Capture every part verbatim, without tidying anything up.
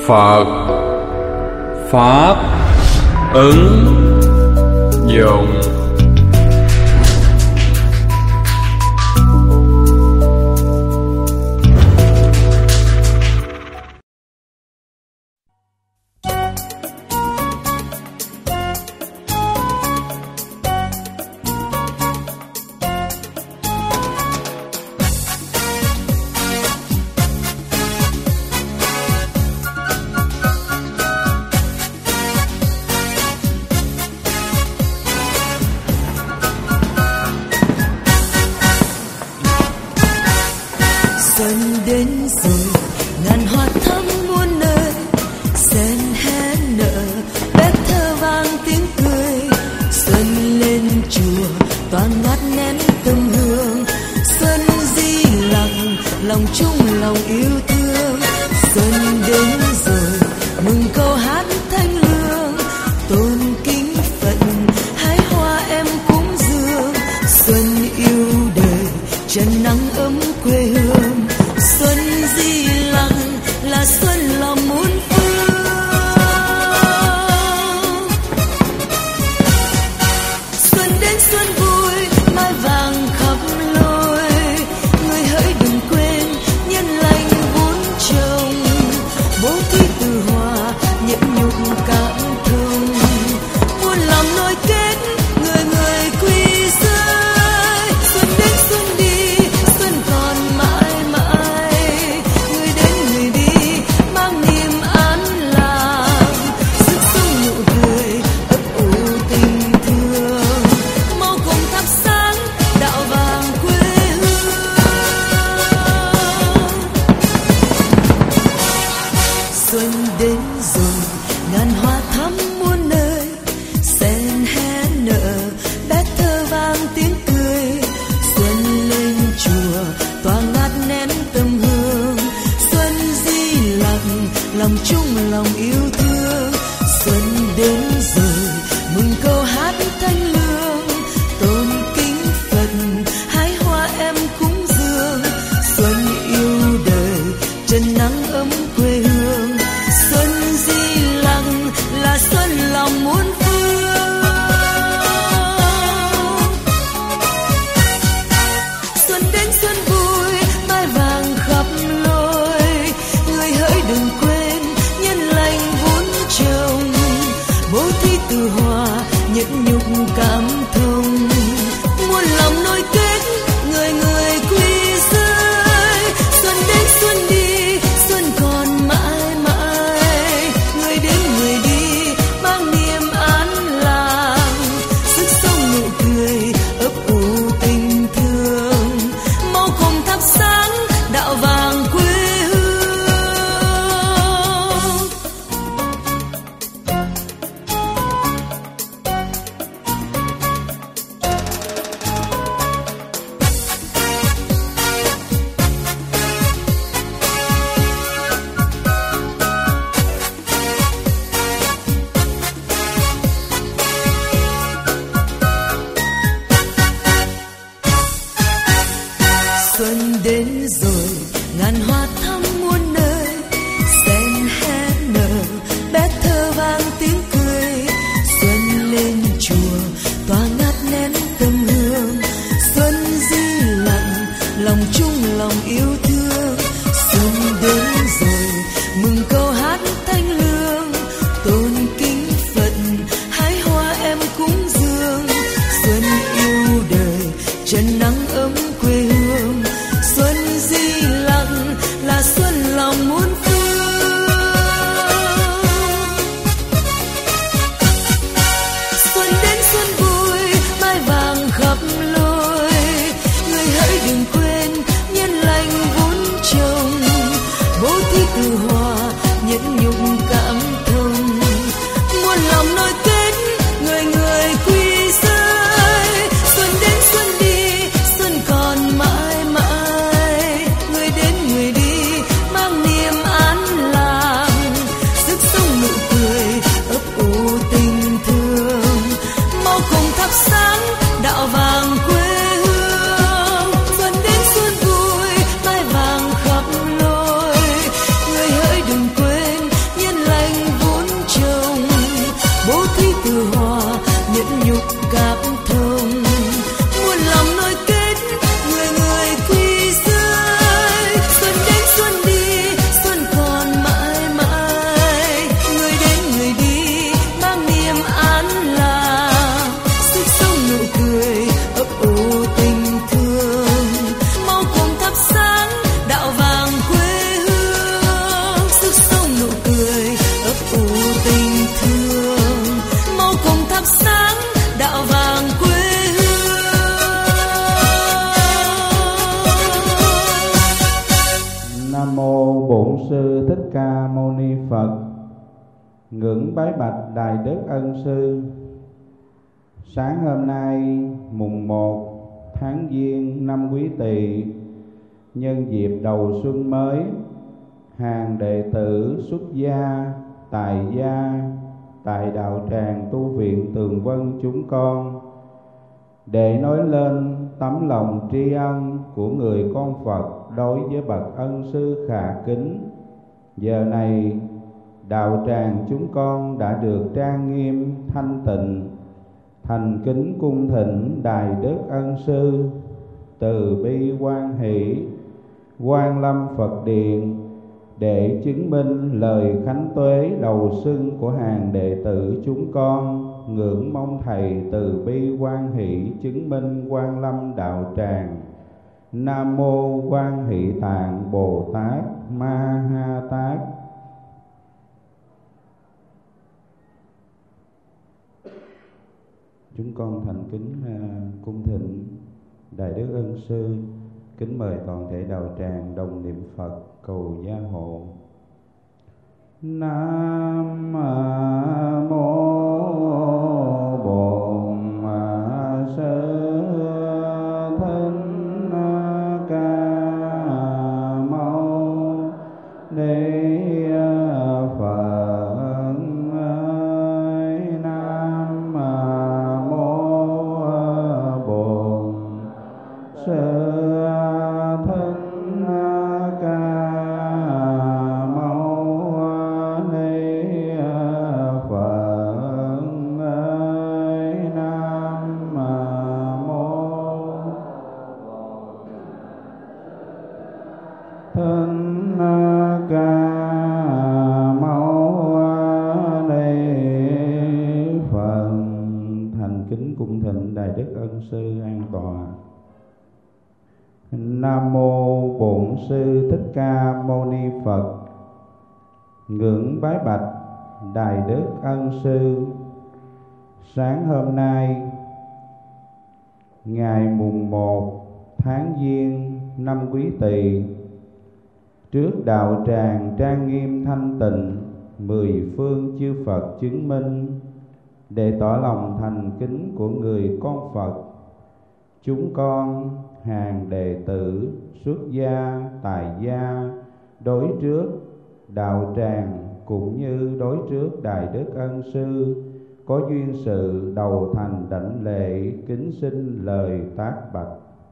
Phật Pháp ứng dụng. Xuân đến rồi, ngàn hoa thắm muôn nơi, sen hé nở, bét thơ vang tiếng cười. Xuân lên chùa, tỏa ngát nén tâm hương. Xuân di lặng, lòng chung lòng yêu thương. Xuân đến rồi, mừng câu hát thanh lương, tôn kính Phật, hái hoa em cúng dường. Xuân yêu đời, chân nắng ấm quê hương. Xuân di lặng là xuân lòng muôn phương. Xuân đến xuân vui, mai vàng khắp lối. Người hỡi đừng quên, nhân lành vun trồng. Bố thí từ hòa, nhẫn nhục cảm thông. Muôn lòng nối kết, người người quy rơi. Xuân đến xuân đi, xuân còn mãi mãi. Người đến người đi, mang niềm an lành. Sức sống nụ cười, ấp ủ tình thương. Mau cùng thắp sáng, đạo vàng quê hương. Xuân đến rồi, ngàn hoa thắm muôn nơi, sen hé nở, bét thơ vang tiếng cười. Xuân lên chùa, tỏa ngát nén tâm hương. Xuân di lặng, lòng chung lòng yêu thương. Xuân đến rồi, mừng câu hát thanh lương, tôn kính Phật, hái hoa em cúng dường. Xuân yêu đời, chân nắng ấm quê hương. Xuân di lặng là xuân lòng muôn phương. Xuân đến xuân vui, mai vàng khắp lối. Người hỡi đừng quên, nhân lành vun trồng. Bố thí từ hòa, nhẫn nhục cảm thông. Muôn lòng nối kết, người người quy rơi. Xuân đến xuân đi, xuân còn mãi mãi. Người đến người đi, mang niềm an lành. Sức sống nụ cười, ấp ủ tình thương. Mau cùng thắp sáng, đạo vàng quê hương. Xuân đến rồi, ngàn hoa thắm muôn nơi, sen hé nở, bét thơ vang tiếng cười. Xuân lên chùa, tỏa ngát nén tâm hương. Xuân di lặng, lòng chung lòng yêu thương. Xuân đến rồi, mừng câu hát thanh lương, tôn kính Phật, hái hoa em cúng dường. Xuân yêu đời, chân nắng ấm quê hương. Xuân di lặng là xuân lòng muôn phương. Xuân đến xuân vui, mai vàng khắp lối. Người hỡi đừng quên, nhân lành vun trồng. Bố thí từ hòa, nhẫn nhục cảm thông. Muôn lòng nối kết, người người quy rơi. Xuân đến xuân đi, xuân còn mãi mãi. Người đến người đi, mang niềm an lành. Sức sống nụ cười, ấp ủ tình thương. Mau cùng thắp sáng, đạo vàng quê hương. Xuân đến xuân vui, mai vàng khắp lối. Người hỡi đừng quên, Sư Thích Ca Mâu Ni Phật. Ngưỡng bái bạch Đại Đức Ân Sư. Sáng hôm nay mùng một tháng Giêng năm Quý Tỵ, nhân dịp đầu xuân mới, hàng đệ tử xuất gia, tài gia tại đạo tràng tu viện Tường Vân chúng con, để nói lên tấm lòng tri ân của người con Phật đối với bậc ân sư khả kính. Giờ này đạo tràng chúng con đã được trang nghiêm thanh tịnh, thành kính cung thỉnh Đại Đức Ân Sư từ bi hoan hỷ Quan Lâm Phật Điện, để chứng minh lời khánh tuế đầu xuân của hàng đệ tử chúng con. Ngưỡng mong Thầy từ bi hoan hỷ chứng minh Quan Lâm đạo tràng. Nam mô Quan Hỷ Tạng Bồ Tát Ma Ha Tát. Chúng con thành kính uh, cung thỉnh Đại Đức Ân Sư, kính mời toàn thể đạo tràng đồng niệm Phật cầu gia hộ. Nam mô Bổn Sư Thích Ca Mâu Ni Phật. Nam mô Bổn Sư Sư an tọa. Nam mô Bổn Sư Thích Ca Mâu Ni Phật. Ngưỡng bái bạch Đại Đức Ân Sư. Sáng hôm nay ngày mùng một tháng Giêng năm Quý Tỵ, trước đạo tràng trang nghiêm thanh tịnh, mười phương chư Phật chứng minh, để tỏ lòng thành kính của người con Phật, chúng con hàng đệ tử xuất gia, tài gia đối trước đạo tràng cũng như đối trước Đại Đức Ân Sư có duyên sự đầu thành đảnh lễ, kính xin lời tác bạch.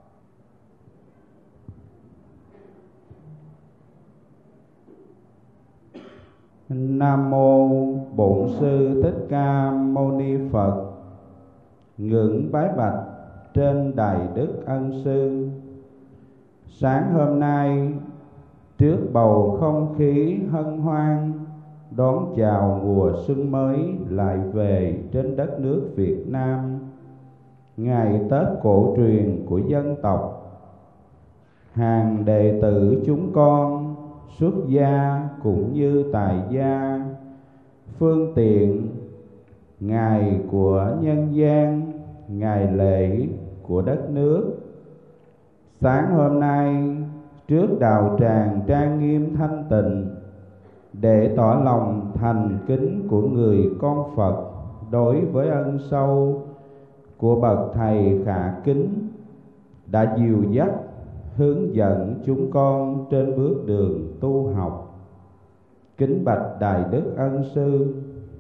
Nam mô Bổn Sư Thích Ca Mâu Ni Phật. Ngưỡng bái bạch trên Đại Đức Ân Sư. Sáng hôm nay trước bầu không khí hân hoan đón chào mùa xuân mới lại về trên đất nước Việt Nam, ngày Tết cổ truyền của dân tộc, hàng đệ tử chúng con xuất gia cũng như tài gia, phương tiện ngày của nhân gian, ngày lễ của đất nước. Sáng hôm nay trước đạo tràng trang nghiêm thanh tịnh, để tỏ lòng thành kính của người con Phật đối với ân sâu của bậc thầy khả kính, đã dìu dắt hướng dẫn chúng con trên bước đường tu học. Kính bạch Đại Đức Ân Sư,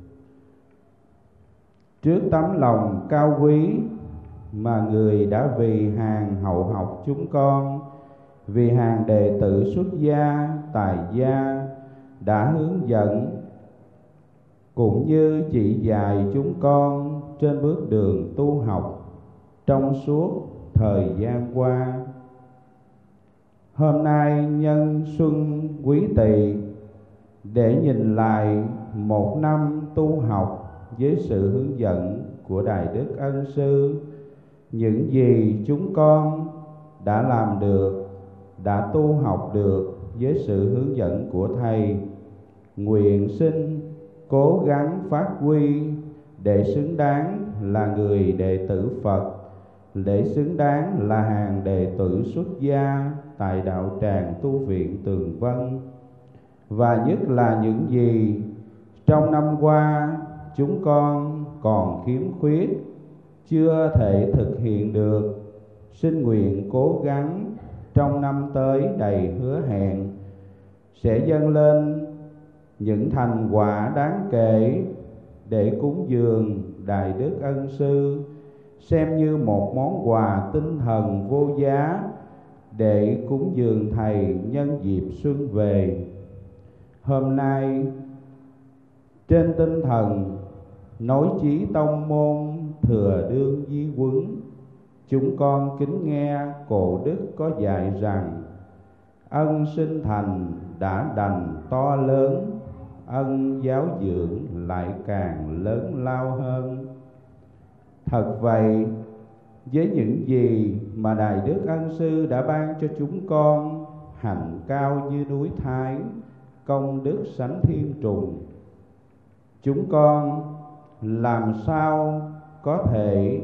trước tấm lòng cao quý mà người đã vì hàng hậu học chúng con, vì hàng đệ tử xuất gia, tài gia đã hướng dẫn cũng như chỉ dạy chúng con trên bước đường tu học trong suốt thời gian qua. Hôm nay nhân xuân Quý Tỵ, để nhìn lại một năm tu học với sự hướng dẫn của Đại Đức Ân Sư, những gì chúng con đã làm được, đã tu học được với sự hướng dẫn của Thầy, nguyện xin cố gắng phát huy để xứng đáng là người đệ tử Phật, để xứng đáng là hàng đệ tử xuất gia tại đạo tràng tu viện Tường Vân, và nhất là những gì trong năm qua chúng con còn khiếm khuyết, chưa thể thực hiện được. Xin nguyện cố gắng trong năm tới đầy hứa hẹn sẽ dâng lên những thành quả đáng kể để cúng dường Đại Đức Ân Sư, xem như một món quà tinh thần vô giá để cúng dường Thầy nhân dịp xuân về. Hôm nay, trên tinh thần nối chí tông môn thừa đương di huấn, chúng con kính nghe Cổ Đức có dạy rằng ân sinh thành đã đành to lớn, ân giáo dưỡng lại càng lớn lao hơn. Thật vậy, với những gì mà Đại Đức Ân Sư đã ban cho chúng con, hạnh cao như núi Thái, công đức sánh thiên trùng, chúng con làm sao có thể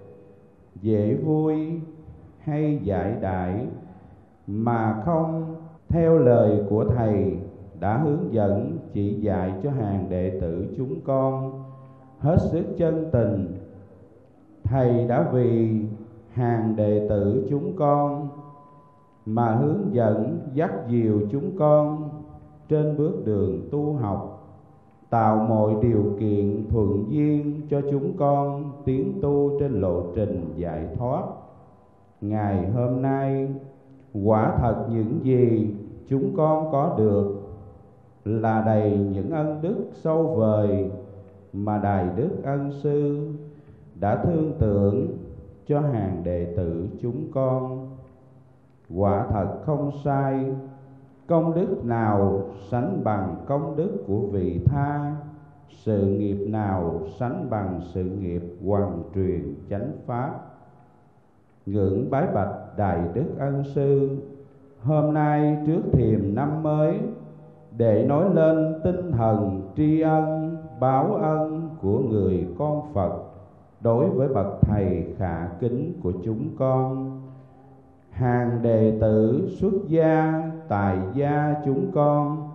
dễ vui hay giải đãi mà không theo lời của Thầy đã hướng dẫn chỉ dạy cho hàng đệ tử chúng con hết sức chân tình. Thầy đã vì hàng đệ tử chúng con mà hướng dẫn dắt dìu chúng con trên bước đường tu học, tạo mọi điều kiện thuận duyên cho chúng con tiến tu trên lộ trình giải thoát. Ngày hôm nay, quả thật những gì chúng con có được là đầy những ân đức sâu vời mà Đại Đức Ân Sư đã thương tưởng cho hàng đệ tử chúng con. Quả thật không sai, công đức nào sánh bằng công đức của vị tha, sự nghiệp nào sánh bằng sự nghiệp hoàn truyền chánh pháp. Ngưỡng bái bạch Đại Đức Ân Sư, hôm nay trước thềm năm mới, để nói lên tinh thần tri ân, báo ân của người con Phật đối với bậc Thầy khả kính của chúng con. Hàng đệ tử xuất gia, tài gia chúng con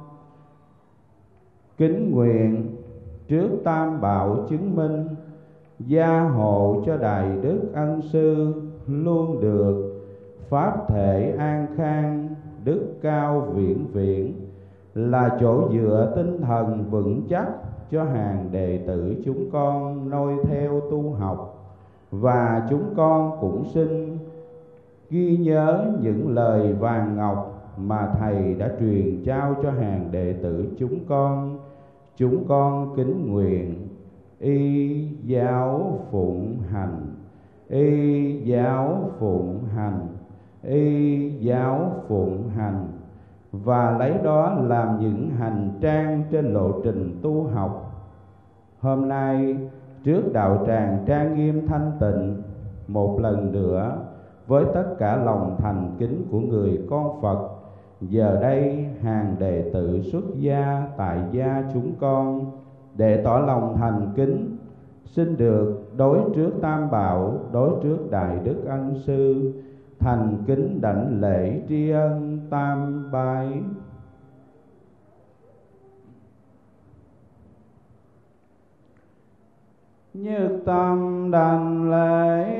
kính nguyện trước Tam Bảo chứng minh, gia hộ cho Đại Đức Ân Sư luôn được pháp thể an khang, đức cao viễn viễn, là chỗ dựa tinh thần vững chắc cho hàng đệ tử chúng con noi theo tu học. Và chúng con cũng xin ghi nhớ những lời vàng ngọc mà Thầy đã truyền trao cho hàng đệ tử chúng con. Chúng con kính nguyện y giáo phụng hành, y giáo phụng hành, y giáo phụng hành, và lấy đó làm những hành trang trên lộ trình tu học. Hôm nay trước đạo tràng trang nghiêm thanh tịnh, một lần nữa với tất cả lòng thành kính của người con Phật, giờ đây hàng đệ tử xuất gia tại gia chúng con để tỏ lòng thành kính, xin được đối trước Tam Bảo, đối trước Đại Đức Ân Sư, thành kính đảnh lễ tri ân tam bái. Nhất tâm đảnh lễ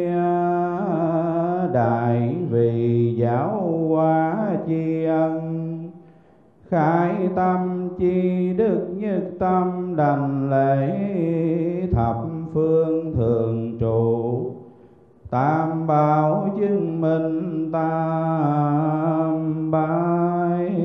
đại vị giáo hóa tri ân, khải tâm chi đức nhất tâm đảnh lễ thập phương thường trụ, Tam Bảo chứng minh tam bái.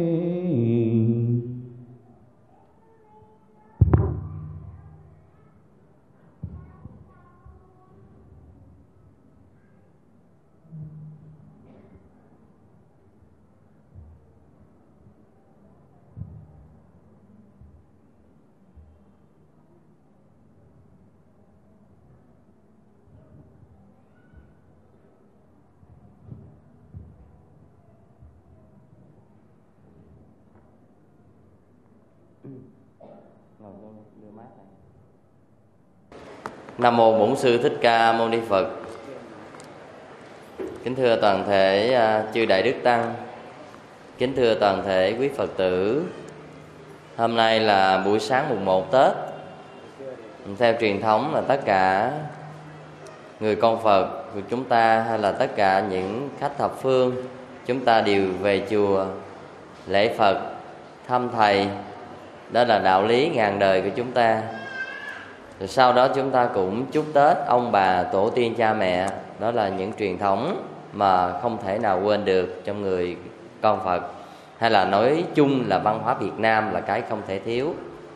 Nam mô Bổn Sư Thích Ca Mâu Ni Phật. Kính thưa toàn thể chư đại đức tăng, kính thưa toàn thể quý Phật tử, Hôm nay là buổi sáng mùng một Tết. Theo truyền thống là tất cả người con Phật của chúng ta hay là tất cả những khách thập phương, chúng ta đều về chùa lễ Phật, thăm Thầy. Đó là đạo lý ngàn đời của chúng ta. Rồi sau đó chúng ta cũng chúc Tết ông bà, tổ tiên, cha mẹ. Đó là những truyền thống mà không thể nào quên được trong người con Phật. Hay là nói chung là văn hóa Việt Nam là cái không thể thiếu.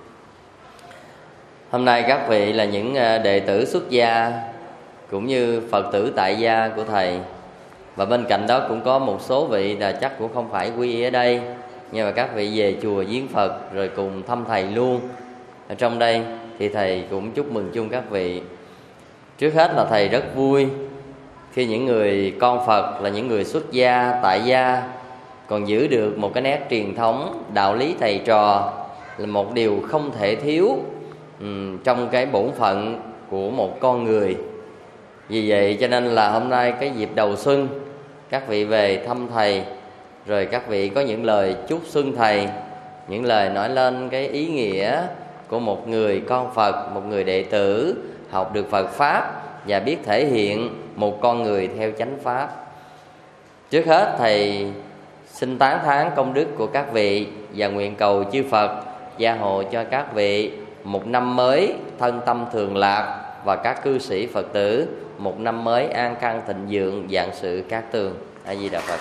Hôm nay các vị là những đệ tử xuất gia cũng như Phật tử tại gia của Thầy. Và bên cạnh đó cũng có một số vị là chắc cũng không phải quy y ở đây, nhưng mà các vị về chùa viếng Phật rồi cùng thăm Thầy luôn. Ở trong đây thì Thầy cũng chúc mừng chung các vị. Trước hết là Thầy rất vui khi những người con Phật là những người xuất gia, tại gia còn giữ được một cái nét truyền thống, đạo lý thầy trò là một điều không thể thiếu um, trong cái bổn phận của một con người. Vì vậy cho nên là hôm nay cái dịp đầu xuân, các vị về thăm Thầy, rồi các vị có những lời chúc xuân Thầy, những lời nói lên cái ý nghĩa của một người con Phật, một người đệ tử học được Phật Pháp và biết thể hiện một con người theo chánh Pháp. Trước hết Thầy xin tán thán công đức của các vị và nguyện cầu chư Phật gia hộ cho các vị một năm mới thân tâm thường lạc, và các cư sĩ Phật tử một năm mới an khang thịnh vượng, vạn sự cát tường. A Di Đà Phật.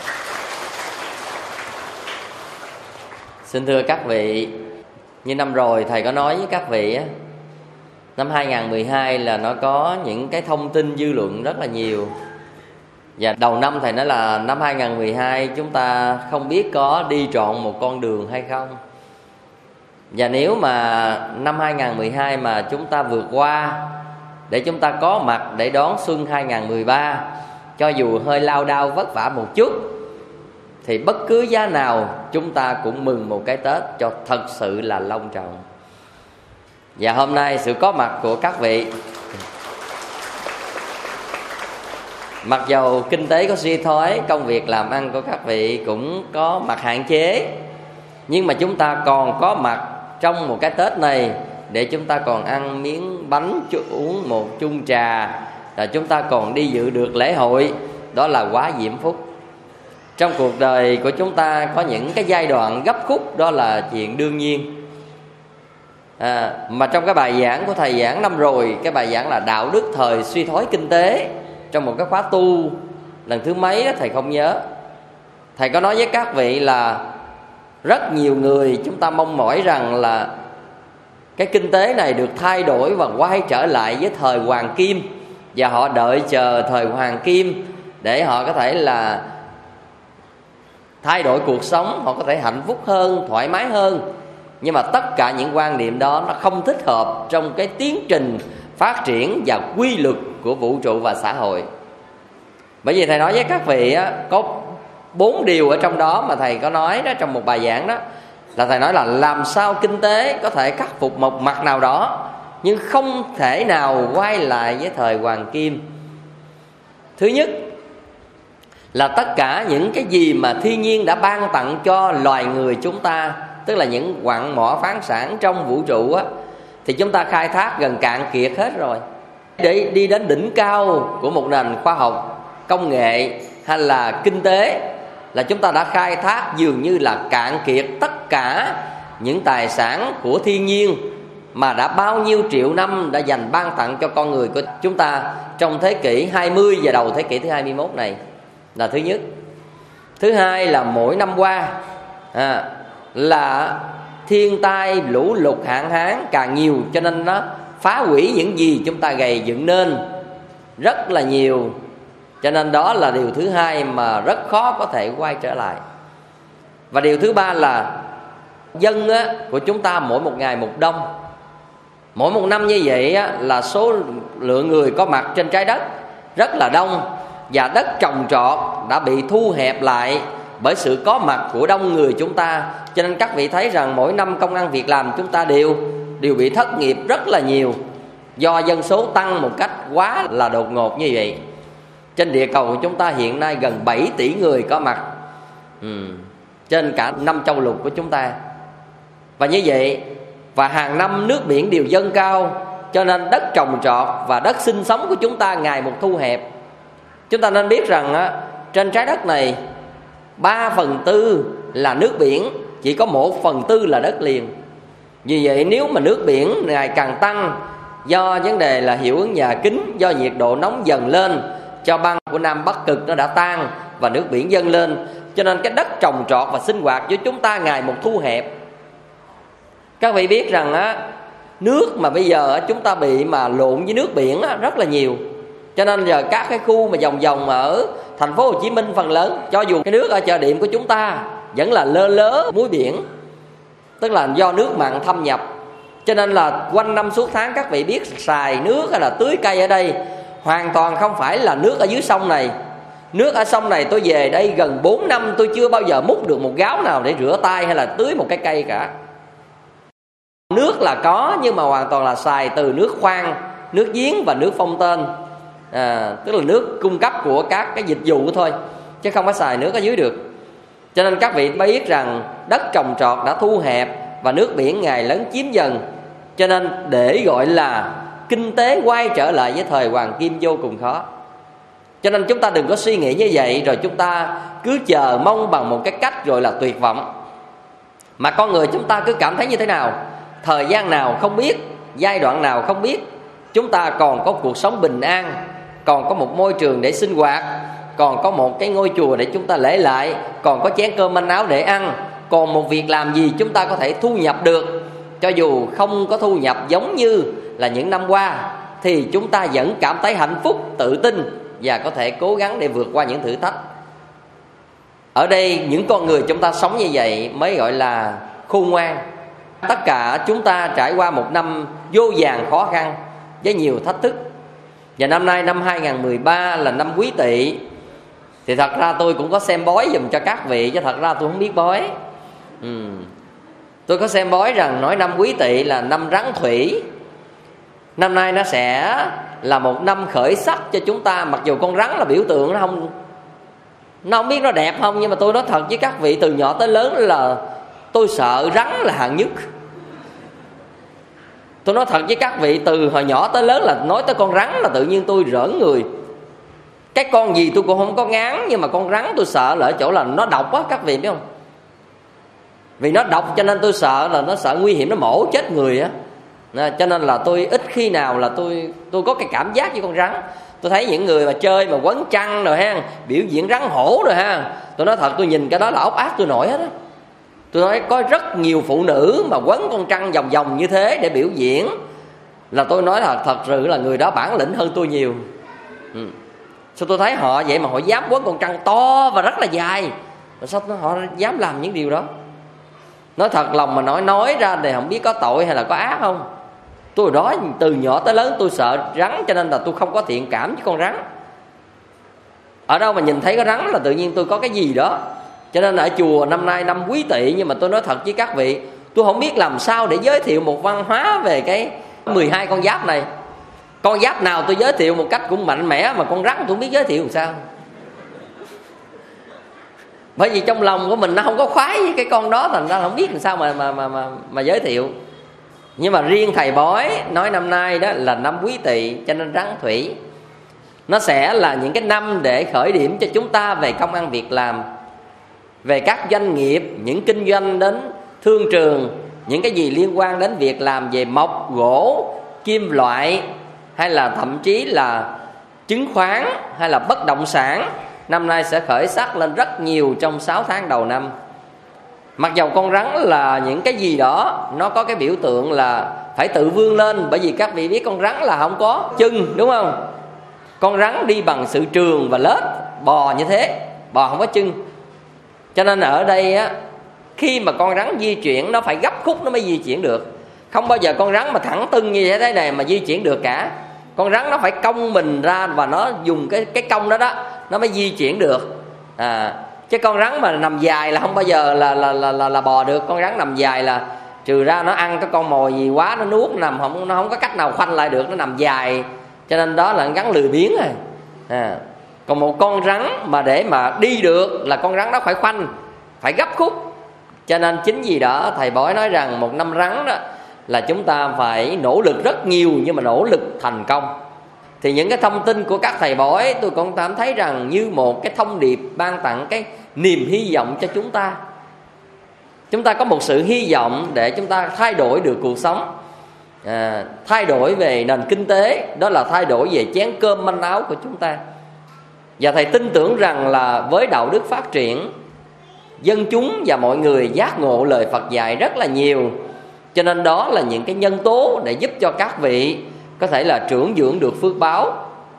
Xin thưa các vị, như năm rồi Thầy có nói với các vị á, năm hai không một hai là nó có những cái thông tin dư luận rất là nhiều. Và đầu năm Thầy nói là năm hai không một hai chúng ta không biết có đi trọn một con đường hay không. Và nếu mà năm hai không một hai mà chúng ta vượt qua để chúng ta có mặt để đón xuân hai không một ba, cho dù hơi lao đao vất vả một chút, thì bất cứ giá nào chúng ta cũng mừng một cái Tết cho thật sự là long trọng. Và hôm nay sự có mặt của các vị, mặc dầu kinh tế có suy thoái, công việc làm ăn của các vị cũng có mặt hạn chế, nhưng mà chúng ta còn có mặt trong một cái Tết này để chúng ta còn ăn miếng bánh, uống một chung trà, là chúng ta còn đi dự được lễ hội. Đó là quá diễm phúc. Trong cuộc đời của chúng ta có những cái giai đoạn gấp khúc, đó là chuyện đương nhiên. À, mà trong cái bài giảng của Thầy giảng năm rồi, cái bài giảng là đạo đức thời suy thoái kinh tế, trong một cái khóa tu lần thứ mấy đó Thầy không nhớ, Thầy có nói với các vị là rất nhiều người chúng ta mong mỏi rằng là cái kinh tế này được thay đổi và quay trở lại với thời Hoàng Kim, và họ đợi chờ thời Hoàng Kim để họ có thể là thay đổi cuộc sống, họ có thể hạnh phúc hơn, thoải mái hơn. Nhưng mà tất cả những quan niệm đó nó không thích hợp trong cái tiến trình phát triển và quy luật của vũ trụ và xã hội. Bởi vì Thầy nói với các vị á, có bốn điều ở trong đó mà Thầy có nói đó trong một bài giảng đó, là Thầy nói là làm sao kinh tế có thể khắc phục một mặt nào đó, nhưng không thể nào quay lại với thời Hoàng Kim. Thứ nhất là tất cả những cái gì mà thiên nhiên đã ban tặng cho loài người chúng ta, tức là những quặng mỏ khoáng sản trong vũ trụ á, thì chúng ta khai thác gần cạn kiệt hết rồi. Để đi đến đỉnh cao của một nền khoa học, công nghệ hay là kinh tế, là chúng ta đã khai thác dường như là cạn kiệt tất cả những tài sản của thiên nhiên mà đã bao nhiêu triệu năm đã dành ban tặng cho con người của chúng ta trong thế kỷ hai mươi và đầu thế kỷ thứ hai mươi mốt này, là thứ nhất. Thứ hai là mỗi năm qua à, là thiên tai, lũ lụt, hạn hán càng nhiều, cho nên nó phá hủy những gì chúng ta gầy dựng nên rất là nhiều. Cho nên đó là điều thứ hai mà rất khó có thể quay trở lại. Và điều thứ ba là dân á, của chúng ta mỗi một ngày một đông. Mỗi một năm như vậy á, là số lượng người có mặt trên trái đất rất là đông, và đất trồng trọt đã bị thu hẹp lại bởi sự có mặt của đông người chúng ta. Cho nên các vị thấy rằng mỗi năm công ăn việc làm chúng ta đều đều bị thất nghiệp rất là nhiều, do dân số tăng một cách quá là đột ngột như vậy. Trên địa cầu của chúng ta hiện nay gần bảy tỷ người có mặt ừ, trên cả năm châu lục của chúng ta. Và như vậy, và hàng năm nước biển đều dâng cao, cho nên đất trồng trọt và đất sinh sống của chúng ta ngày một thu hẹp. Chúng ta nên biết rằng á, trên trái đất này ba phần tư là nước biển, chỉ có một phần tư là đất liền. Vì vậy nếu mà nước biển ngày càng tăng do vấn đề là hiệu ứng nhà kính, do nhiệt độ nóng dần lên, cho băng của Nam Bắc Cực nó đã tan và nước biển dâng lên, cho nên cái đất trồng trọt và sinh hoạt của chúng ta ngày một thu hẹp. Các vị biết rằng á, nước mà bây giờ chúng ta bị mà lộn với nước biển á, rất là nhiều. Cho nên giờ các cái khu mà vòng vòng ở thành phố Hồ Chí Minh phần lớn, cho dù cái nước ở chợ Điệm của chúng ta vẫn là lơ lớ muối biển, tức là do nước mặn thâm nhập. Cho nên là quanh năm suốt tháng các vị biết xài nước hay là tưới cây ở đây hoàn toàn không phải là nước ở dưới sông này. Nước ở sông này tôi về đây gần bốn năm tôi chưa bao giờ múc được một gáo nào để rửa tay hay là tưới một cái cây cả. Nước là có nhưng mà hoàn toàn là xài từ nước khoan, nước giếng và nước phong tên, à, tức là nước cung cấp của các cái dịch vụ thôi, chứ không có xài nước ở dưới được. Cho nên các vị biết rằng đất trồng trọt đã thu hẹp và nước biển ngày lấn chiếm dần. Cho nên để gọi là kinh tế quay trở lại với thời Hoàng Kim vô cùng khó. Cho nên chúng ta đừng có suy nghĩ như vậy rồi chúng ta cứ chờ mong bằng một cái cách gọi là tuyệt vọng. Mà con người chúng ta cứ cảm thấy như thế nào, thời gian nào không biết, giai đoạn nào không biết, chúng ta còn có cuộc sống bình an, còn có một môi trường để sinh hoạt, còn có một cái ngôi chùa để chúng ta lễ lại, còn có chén cơm manh áo để ăn, còn một việc làm gì chúng ta có thể thu nhập được. Cho dù không có thu nhập giống như là những năm qua, thì chúng ta vẫn cảm thấy hạnh phúc, tự tin và có thể cố gắng để vượt qua những thử thách. Ở đây những con người chúng ta sống như vậy mới gọi là khôn ngoan. Tất cả chúng ta trải qua một năm vô vàn khó khăn với nhiều thách thức. Và năm nay năm hai không một ba là năm Quý Tỵ. Thì thật ra tôi cũng có xem bói dùm cho các vị, chứ thật ra tôi không biết bói. ừ. Tôi có xem bói rằng nói năm Quý Tỵ là năm rắn thủy. Năm nay nó sẽ là một năm khởi sắc cho chúng ta. Mặc dù con rắn là biểu tượng, nó không Nó không biết nó đẹp không, nhưng mà tôi nói thật với các vị, từ nhỏ tới lớn là tôi sợ rắn là hạng nhất. Tôi nói thật với các vị, từ hồi nhỏ tới lớn là nói tới con rắn là tự nhiên tôi rỡn người. Cái con gì tôi cũng không có ngán, nhưng mà con rắn tôi sợ là ở chỗ là nó độc á, các vị biết không? Vì nó độc cho nên tôi sợ là nó sợ nguy hiểm, nó mổ chết người á. Cho nên là tôi ít khi nào là tôi tôi có cái cảm giác với con rắn. Tôi thấy những người mà chơi mà quấn chăn rồi ha, biểu diễn rắn hổ rồi ha, tôi nói thật, tôi nhìn cái đó là ốc ác tôi nổi hết á. Tôi nói có rất nhiều phụ nữ mà quấn con trăng vòng vòng như thế để biểu diễn, là tôi nói là thật sự là người đó bản lĩnh hơn tôi nhiều. ừ. Sao tôi thấy họ vậy mà họ dám quấn con trăng to và rất là dài, rồi sao họ dám làm những điều đó? Nói thật lòng mà nói nói ra thì không biết có tội hay là có ác không. Tôi đó từ nhỏ tới lớn tôi sợ rắn, cho nên là tôi không có thiện cảm với con rắn. Ở đâu mà nhìn thấy có rắn là tự nhiên tôi có cái gì đó. Cho nên ở chùa năm nay năm Quý Tỵ, nhưng mà tôi nói thật với các vị, tôi không biết làm sao để giới thiệu một văn hóa về cái mười hai con giáp này. Con giáp nào tôi giới thiệu một cách cũng mạnh mẽ, mà con rắn tôi không biết giới thiệu làm sao. Bởi vì trong lòng của mình nó không có khoái với cái con đó, thành ra không biết làm sao mà mà mà mà, mà giới thiệu. Nhưng mà riêng thầy bói nói năm nay đó là năm Quý Tỵ, cho nên rắn thủy nó sẽ là những cái năm để khởi điểm cho chúng ta về công ăn việc làm, về các doanh nghiệp, những kinh doanh đến thương trường, những cái gì liên quan đến việc làm về mộc, gỗ, kim loại, hay là thậm chí là chứng khoán hay là bất động sản. Năm nay sẽ khởi sắc lên rất nhiều trong sáu tháng đầu năm. Mặc dầu con rắn là những cái gì đó nó có cái biểu tượng là phải tự vươn lên, bởi vì các vị biết con rắn là không có chân, đúng không? Con rắn đi bằng sự trường và lết, bò như thế, bò không có chân. Cho nên ở đây á, khi mà con rắn di chuyển nó phải gấp khúc nó mới di chuyển được. Không bao giờ con rắn mà thẳng tưng như thế này mà di chuyển được cả. Con rắn nó phải cong mình ra và nó dùng cái cái cong đó đó nó mới di chuyển được. À, chứ con rắn mà nằm dài là không bao giờ là là là là, là bò được. Con rắn nằm dài là trừ ra nó ăn cái con mồi gì quá nó nuốt, nó nằm không nó không có cách nào khoanh lại được, nó nằm dài. Cho nên đó là rắn lười biếng rồi. À, còn một con rắn mà để mà đi được là con rắn đó phải khoanh, phải gấp khúc. Cho nên chính vì đó thầy bói nói rằng một năm rắn đó là chúng ta phải nỗ lực rất nhiều, nhưng mà nỗ lực thành công. Thì những cái thông tin của các thầy bói tôi cũng cảm thấy rằng như một cái thông điệp ban tặng cái niềm hy vọng cho chúng ta. Chúng ta có một sự hy vọng để chúng ta thay đổi được cuộc sống, à, thay đổi về nền kinh tế, đó là thay đổi về chén cơm manh áo của chúng ta. Và thầy tin tưởng rằng là với đạo đức phát triển, dân chúng và mọi người giác ngộ lời Phật dạy rất là nhiều. Cho nên đó là những cái nhân tố để giúp cho các vị có thể là trưởng dưỡng được phước báo.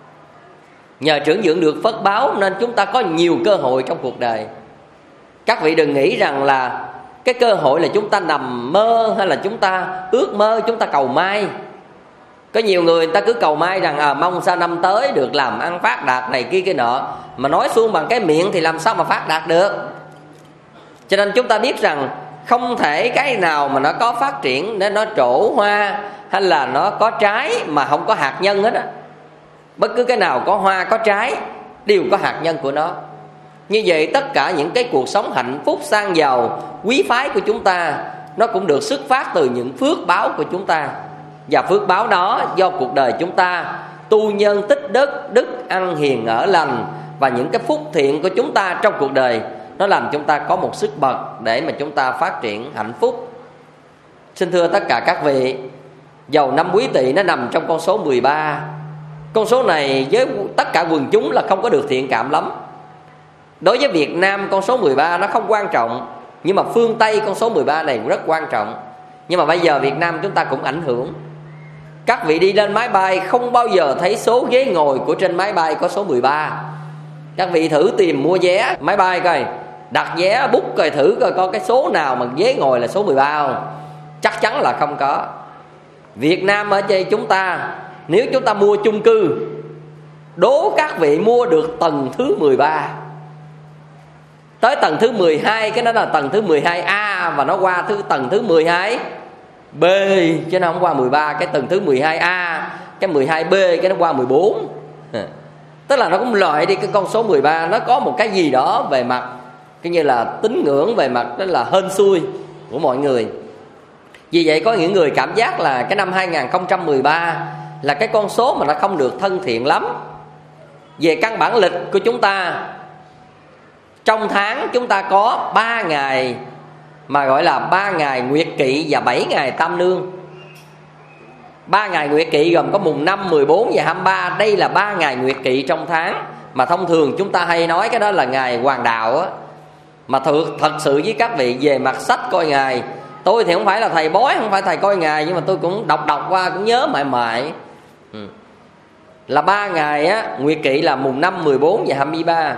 Nhờ trưởng dưỡng được phước báo nên chúng ta có nhiều cơ hội trong cuộc đời. Các vị đừng nghĩ rằng là cái cơ hội là chúng ta nằm mơ, hay là chúng ta ước mơ, chúng ta cầu may. Có nhiều người người ta cứ cầu may rằng à, mong sao năm tới được làm ăn phát đạt này kia kia nọ, mà nói xuống bằng cái miệng thì làm sao mà phát đạt được. Cho nên chúng ta biết rằng không thể cái nào mà nó có phát triển để nó trổ hoa hay là nó có trái mà không có hạt nhân hết á. Bất cứ cái nào có hoa có trái đều có hạt nhân của nó. Như vậy tất cả những cái cuộc sống hạnh phúc sang giàu quý phái của chúng ta nó cũng được xuất phát từ những phước báo của chúng ta. Và phước báo đó do cuộc đời chúng ta tu nhân tích đức, đức ăn hiền ở lành, và những cái phúc thiện của chúng ta trong cuộc đời nó làm chúng ta có một sức bật để mà chúng ta phát triển hạnh phúc. Xin thưa tất cả các vị, dầu năm Quý Tỵ nó nằm trong con số mười ba. Con số này với tất cả quần chúng là không có được thiện cảm lắm. Đối với Việt Nam con số mười ba nó không quan trọng, nhưng mà phương Tây con số mười ba này rất quan trọng. Nhưng mà bây giờ Việt Nam chúng ta cũng ảnh hưởng. Các vị đi lên máy bay không bao giờ thấy số ghế ngồi của trên máy bay có số mười ba. Các vị thử tìm mua vé máy bay coi, đặt vé book coi thử coi có cái số nào mà ghế ngồi là số mười ba không. Chắc chắn là không có. Việt Nam ở đây chúng ta, nếu chúng ta mua chung cư, đố các vị mua được tầng thứ mười ba. Tới tầng thứ mười hai, cái đó là tầng thứ mười hai A, và nó qua thứ tầng thứ mười hai B, chứ nó không qua mười ba. Cái tầng thứ mười hai A, cái mười hai B, cái nó qua mười bốn. Tức là nó cũng loại đi cái con số mười ba. Nó có một cái gì đó về mặt cái như là tín ngưỡng, về mặt đó là hên xui của mọi người. Vì vậy có những người cảm giác là cái năm hai không một ba là cái con số mà nó không được thân thiện lắm. Về căn bản lịch của chúng ta, trong tháng chúng ta có ba ngày mà gọi là ba ngày Nguyệt Kỵ và bảy ngày Tam Nương. Ba ngày Nguyệt Kỵ gồm có mùng năm, mười bốn và hai mươi ba. Đây là ba ngày Nguyệt Kỵ trong tháng, mà thông thường chúng ta hay nói cái đó là ngày hoàng đạo á. Mà thật, thật sự với các vị về mặt sách coi ngày, tôi thì không phải là thầy bói, không phải thầy coi ngày, nhưng mà tôi cũng đọc đọc qua cũng nhớ mãi mãi. ừ. Là ba ngày á, Nguyệt Kỵ là mùng năm, mười bốn và hai mươi ba.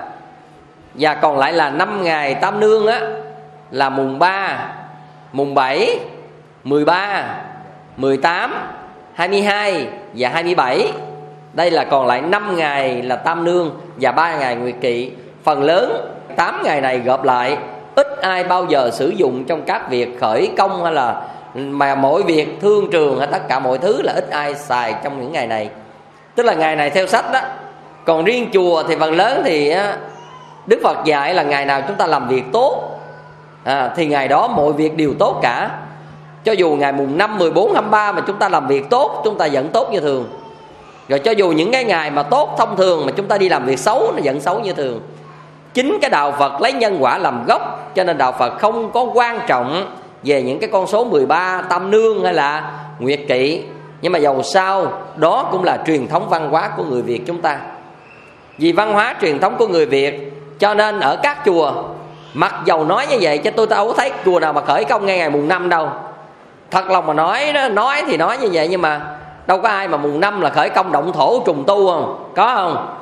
Và còn lại là năm ngày Tam Nương á, là mùng ba, mùng bảy, mười ba, mười tám, hai mươi hai và hai mươi bảy. Đây là còn lại năm ngày là Tam Nương và ba ngày Nguyệt Kỵ. Phần lớn tám ngày này gộp lại, ít ai bao giờ sử dụng trong các việc khởi công hay là mà mọi việc thương trường hay tất cả mọi thứ là ít ai xài trong những ngày này. Tức là ngày này theo sách đó. Còn riêng chùa thì phần lớn thì Đức Phật dạy là ngày nào chúng ta làm việc tốt à, thì ngày đó mọi việc đều tốt cả. Cho dù ngày mùng năm, mười bốn, hai mươi ba mà chúng ta làm việc tốt, chúng ta vẫn tốt như thường. Rồi cho dù những cái ngày mà tốt thông thường mà chúng ta đi làm việc xấu, nó vẫn xấu như thường. Chính cái đạo Phật lấy nhân quả làm gốc, cho nên đạo Phật không có quan trọng về những cái con số mười ba, Tam Nương hay là Nguyệt Kỵ. Nhưng mà dầu sao đó cũng là truyền thống văn hóa của người Việt chúng ta. Vì văn hóa truyền thống của người Việt, cho nên ở các chùa, mặc dầu nói như vậy chứ tôi đâu có thấy chùa nào mà khởi công ngay ngày mùng năm đâu. Thật lòng mà nói đó, nói thì nói như vậy, nhưng mà đâu có ai mà mùng năm là khởi công động thổ trùng tu không? Có không?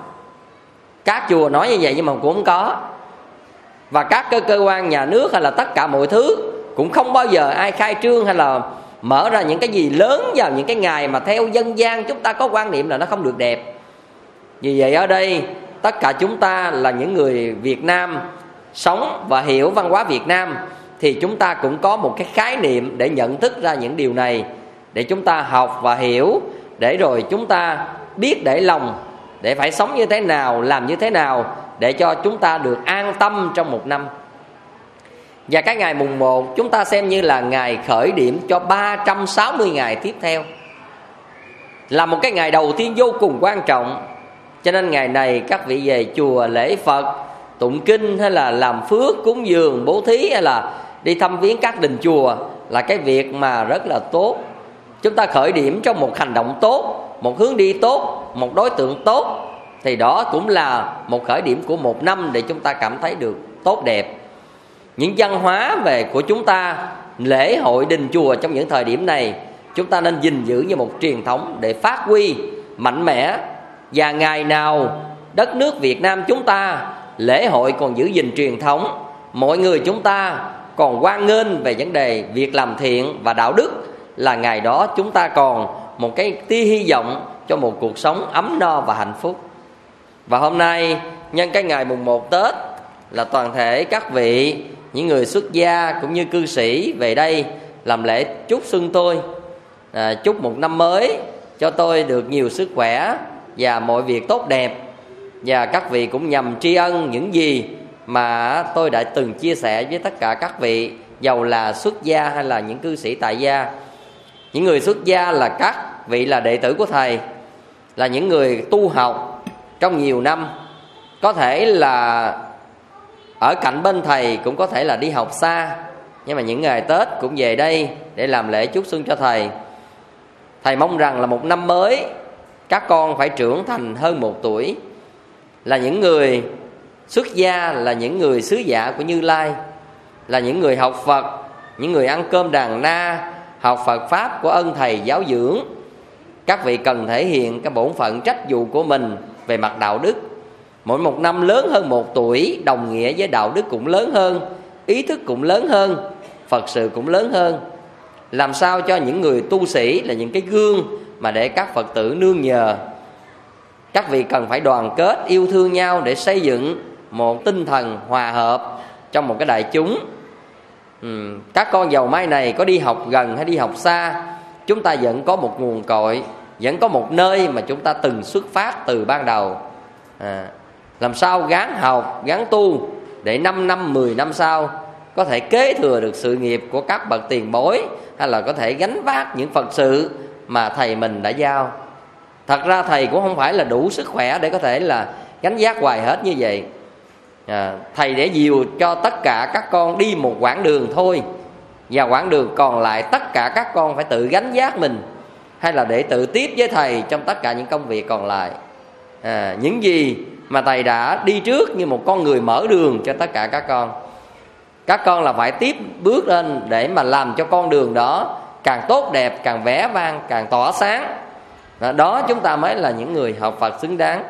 Các chùa nói như vậy nhưng mà cũng không có. Và các cơ, cơ quan nhà nước hay là tất cả mọi thứ cũng không bao giờ ai khai trương hay là mở ra những cái gì lớn vào những cái ngày mà theo dân gian chúng ta có quan niệm là nó không được đẹp. Vì vậy ở đây tất cả chúng ta là những người Việt Nam sống và hiểu văn hóa Việt Nam, thì chúng ta cũng có một cái khái niệm để nhận thức ra những điều này, để chúng ta học và hiểu, để rồi chúng ta biết để lòng, để phải sống như thế nào, làm như thế nào để cho chúng ta được an tâm trong một năm. Và cái ngày mùng một chúng ta xem như là ngày khởi điểm cho ba trăm sáu mươi ngày tiếp theo, là một cái ngày đầu tiên vô cùng quan trọng. Cho nên ngày này các vị về chùa lễ Phật, tụng kinh hay là làm phước, cúng dường, bố thí hay là đi thăm viếng các đình chùa là cái việc mà rất là tốt. Chúng ta khởi điểm trong một hành động tốt, một hướng đi tốt, một đối tượng tốt, thì đó cũng là một khởi điểm của một năm để chúng ta cảm thấy được tốt đẹp. Những văn hóa về của chúng ta, lễ hội đình chùa trong những thời điểm này, chúng ta nên gìn giữ như một truyền thống để phát huy mạnh mẽ. Và ngày nào đất nước Việt Nam chúng ta lễ hội còn giữ gìn truyền thống, mọi người chúng ta còn hoan nghênh về vấn đề việc làm thiện và đạo đức, là ngày đó chúng ta còn một cái tia hy vọng cho một cuộc sống ấm no và hạnh phúc. Và hôm nay nhân cái ngày mùng một Tết, là toàn thể các vị, những người xuất gia cũng như cư sĩ về đây làm lễ chúc xuân tôi, à, chúc một năm mới cho tôi được nhiều sức khỏe và mọi việc tốt đẹp. Và các vị cũng nhằm tri ân những gì mà tôi đã từng chia sẻ với tất cả các vị, dầu là xuất gia hay là những cư sĩ tại gia. Những người xuất gia là các vị là đệ tử của Thầy, là những người tu học trong nhiều năm, có thể là ở cạnh bên Thầy, cũng có thể là đi học xa, nhưng mà những ngày Tết cũng về đây để làm lễ chúc xuân cho Thầy. Thầy mong rằng là một năm mới các con phải trưởng thành hơn một tuổi, là những người xuất gia, là những người sứ giả của Như Lai, là những người học Phật, những người ăn cơm đàn na, học Phật Pháp của ân Thầy giáo dưỡng. Các vị cần thể hiện cái bổn phận trách vụ của mình về mặt đạo đức. Mỗi một năm lớn hơn một tuổi đồng nghĩa với đạo đức cũng lớn hơn, ý thức cũng lớn hơn, Phật sự cũng lớn hơn. Làm sao cho những người tu sĩ là những cái gương mà để các Phật tử nương nhờ. Các vị cần phải đoàn kết, yêu thương nhau để xây dựng một tinh thần hòa hợp trong một cái đại chúng. ừ, Các con dầu mai này có đi học gần hay đi học xa, chúng ta vẫn có một nguồn cội, vẫn có một nơi mà chúng ta từng xuất phát từ ban đầu. à, Làm sao gắng học, gắng tu để năm năm, mười năm sau có thể kế thừa được sự nghiệp của các bậc tiền bối, hay là có thể gánh vác những Phật sự mà Thầy mình đã giao. Thật ra Thầy cũng không phải là đủ sức khỏe để có thể là gánh vác hoài hết như vậy. à, Thầy để dìu cho tất cả các con đi một quãng đường thôi, và quãng đường còn lại tất cả các con phải tự gánh vác mình, hay là để tự tiếp với Thầy trong tất cả những công việc còn lại. à, Những gì mà Thầy đã đi trước như một con người mở đường cho tất cả các con, các con là phải tiếp bước lên để mà làm cho con đường đó càng tốt đẹp, càng vẻ vang, càng tỏa sáng. Đó chúng ta mới là những người học Phật xứng đáng.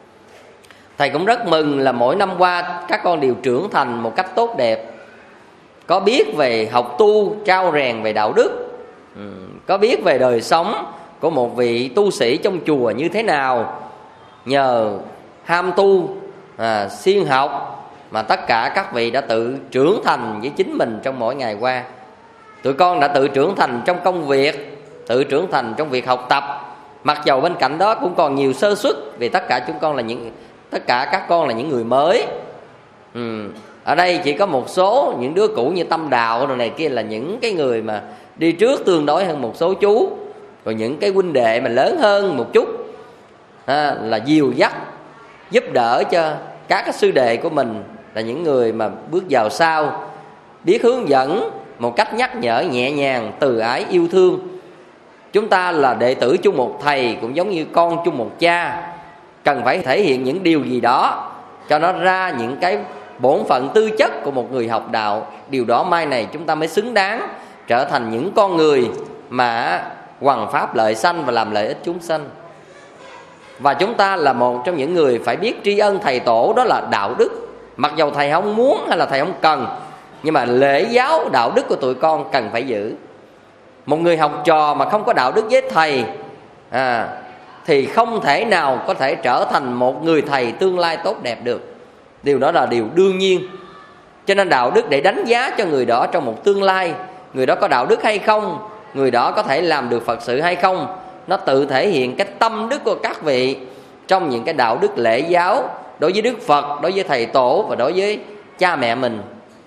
Thầy cũng rất mừng là mỗi năm qua các con đều trưởng thành một cách tốt đẹp, có biết về học tu, trao rèn về đạo đức, có biết về đời sống của một vị tu sĩ trong chùa như thế nào. Nhờ ham tu, à, siêng học mà tất cả các vị đã tự trưởng thành với chính mình trong mỗi ngày qua. Tụi con đã tự trưởng thành trong công việc, tự trưởng thành trong việc học tập, mặc dầu bên cạnh đó cũng còn nhiều sơ suất, vì tất cả chúng con là những tất cả các con là những người mới. ừ. Ở đây chỉ có một số những đứa cũ như Tâm Đạo rồi này kia là những cái người mà đi trước tương đối hơn một số chú. Rồi những cái huynh đệ mà lớn hơn một chút, à, là dìu dắt giúp đỡ cho các cái sư đệ của mình, là những người mà bước vào sau, biết hướng dẫn một cách nhắc nhở nhẹ nhàng, từ ái, yêu thương. Chúng ta là đệ tử chung một Thầy, cũng giống như con chung một cha, cần phải thể hiện những điều gì đó cho nó ra những cái bổn phận tư chất của một người học đạo. Điều đó mai này chúng ta mới xứng đáng trở thành những con người mà hoằng pháp lợi sanh và làm lợi ích chúng sanh. Và chúng ta là một trong những người phải biết tri ân Thầy Tổ, đó là đạo đức. Mặc dầu Thầy không muốn hay là Thầy không cần, nhưng mà lễ giáo đạo đức của tụi con cần phải giữ. Một người học trò mà không có đạo đức với Thầy à, thì không thể nào có thể trở thành một người thầy tương lai tốt đẹp được. Điều đó là điều đương nhiên. Cho nên đạo đức để đánh giá cho người đó trong một tương lai, người đó có đạo đức hay không, người đó có thể làm được Phật sự hay không, nó tự thể hiện cái tâm đức của các vị trong những cái đạo đức lễ giáo đối với Đức Phật, đối với Thầy Tổ và đối với cha mẹ mình.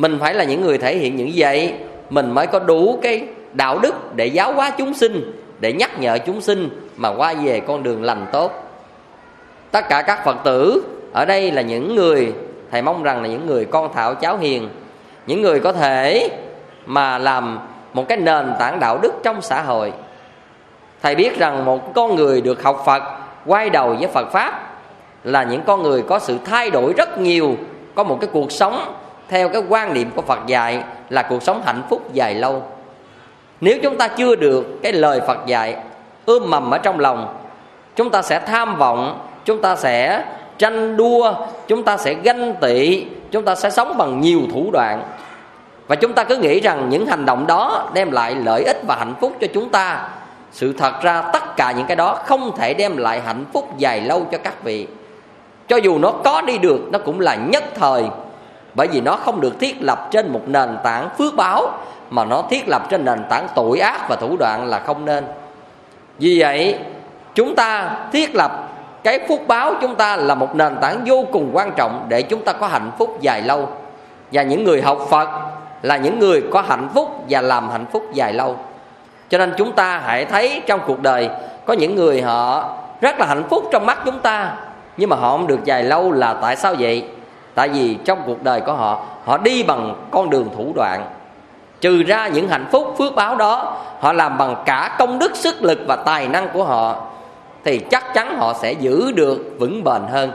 Mình phải là những người thể hiện những vậy, mình mới có đủ cái đạo đức để giáo hóa chúng sinh, để nhắc nhở chúng sinh mà qua về con đường lành tốt. Tất cả các Phật tử ở đây là những người, thầy mong rằng là những người con thạo cháu hiền, những người có thể mà làm một cái nền tảng đạo đức trong xã hội. Thầy biết rằng một con người được học Phật, quay đầu với Phật Pháp, là những con người có sự thay đổi rất nhiều, có một cái cuộc sống theo cái quan niệm của Phật dạy là cuộc sống hạnh phúc dài lâu. Nếu chúng ta chưa được cái lời Phật dạy ươm mầm ở trong lòng, chúng ta sẽ tham vọng, chúng ta sẽ tranh đua, chúng ta sẽ ganh tị, chúng ta sẽ sống bằng nhiều thủ đoạn. Và chúng ta cứ nghĩ rằng những hành động đó đem lại lợi ích và hạnh phúc cho chúng ta. Sự thật ra tất cả những cái đó không thể đem lại hạnh phúc dài lâu cho các vị. Cho dù nó có đi được, nó cũng là nhất thời, bởi vì nó không được thiết lập trên một nền tảng phước báo, mà nó thiết lập trên nền tảng tội ác và thủ đoạn là không nên. Vì vậy chúng ta thiết lập cái phúc báo chúng ta là một nền tảng vô cùng quan trọng để chúng ta có hạnh phúc dài lâu. Và những người học Phật là những người có hạnh phúc và làm hạnh phúc dài lâu. Cho nên chúng ta hãy thấy trong cuộc đời có những người họ rất là hạnh phúc trong mắt chúng ta, nhưng mà họ không được dài lâu. Là tại sao vậy? Tại vì trong cuộc đời của họ, họ đi bằng con đường thủ đoạn. Trừ ra những hạnh phúc phước báo đó họ làm bằng cả công đức, sức lực và tài năng của họ, thì chắc chắn họ sẽ giữ được vững bền hơn.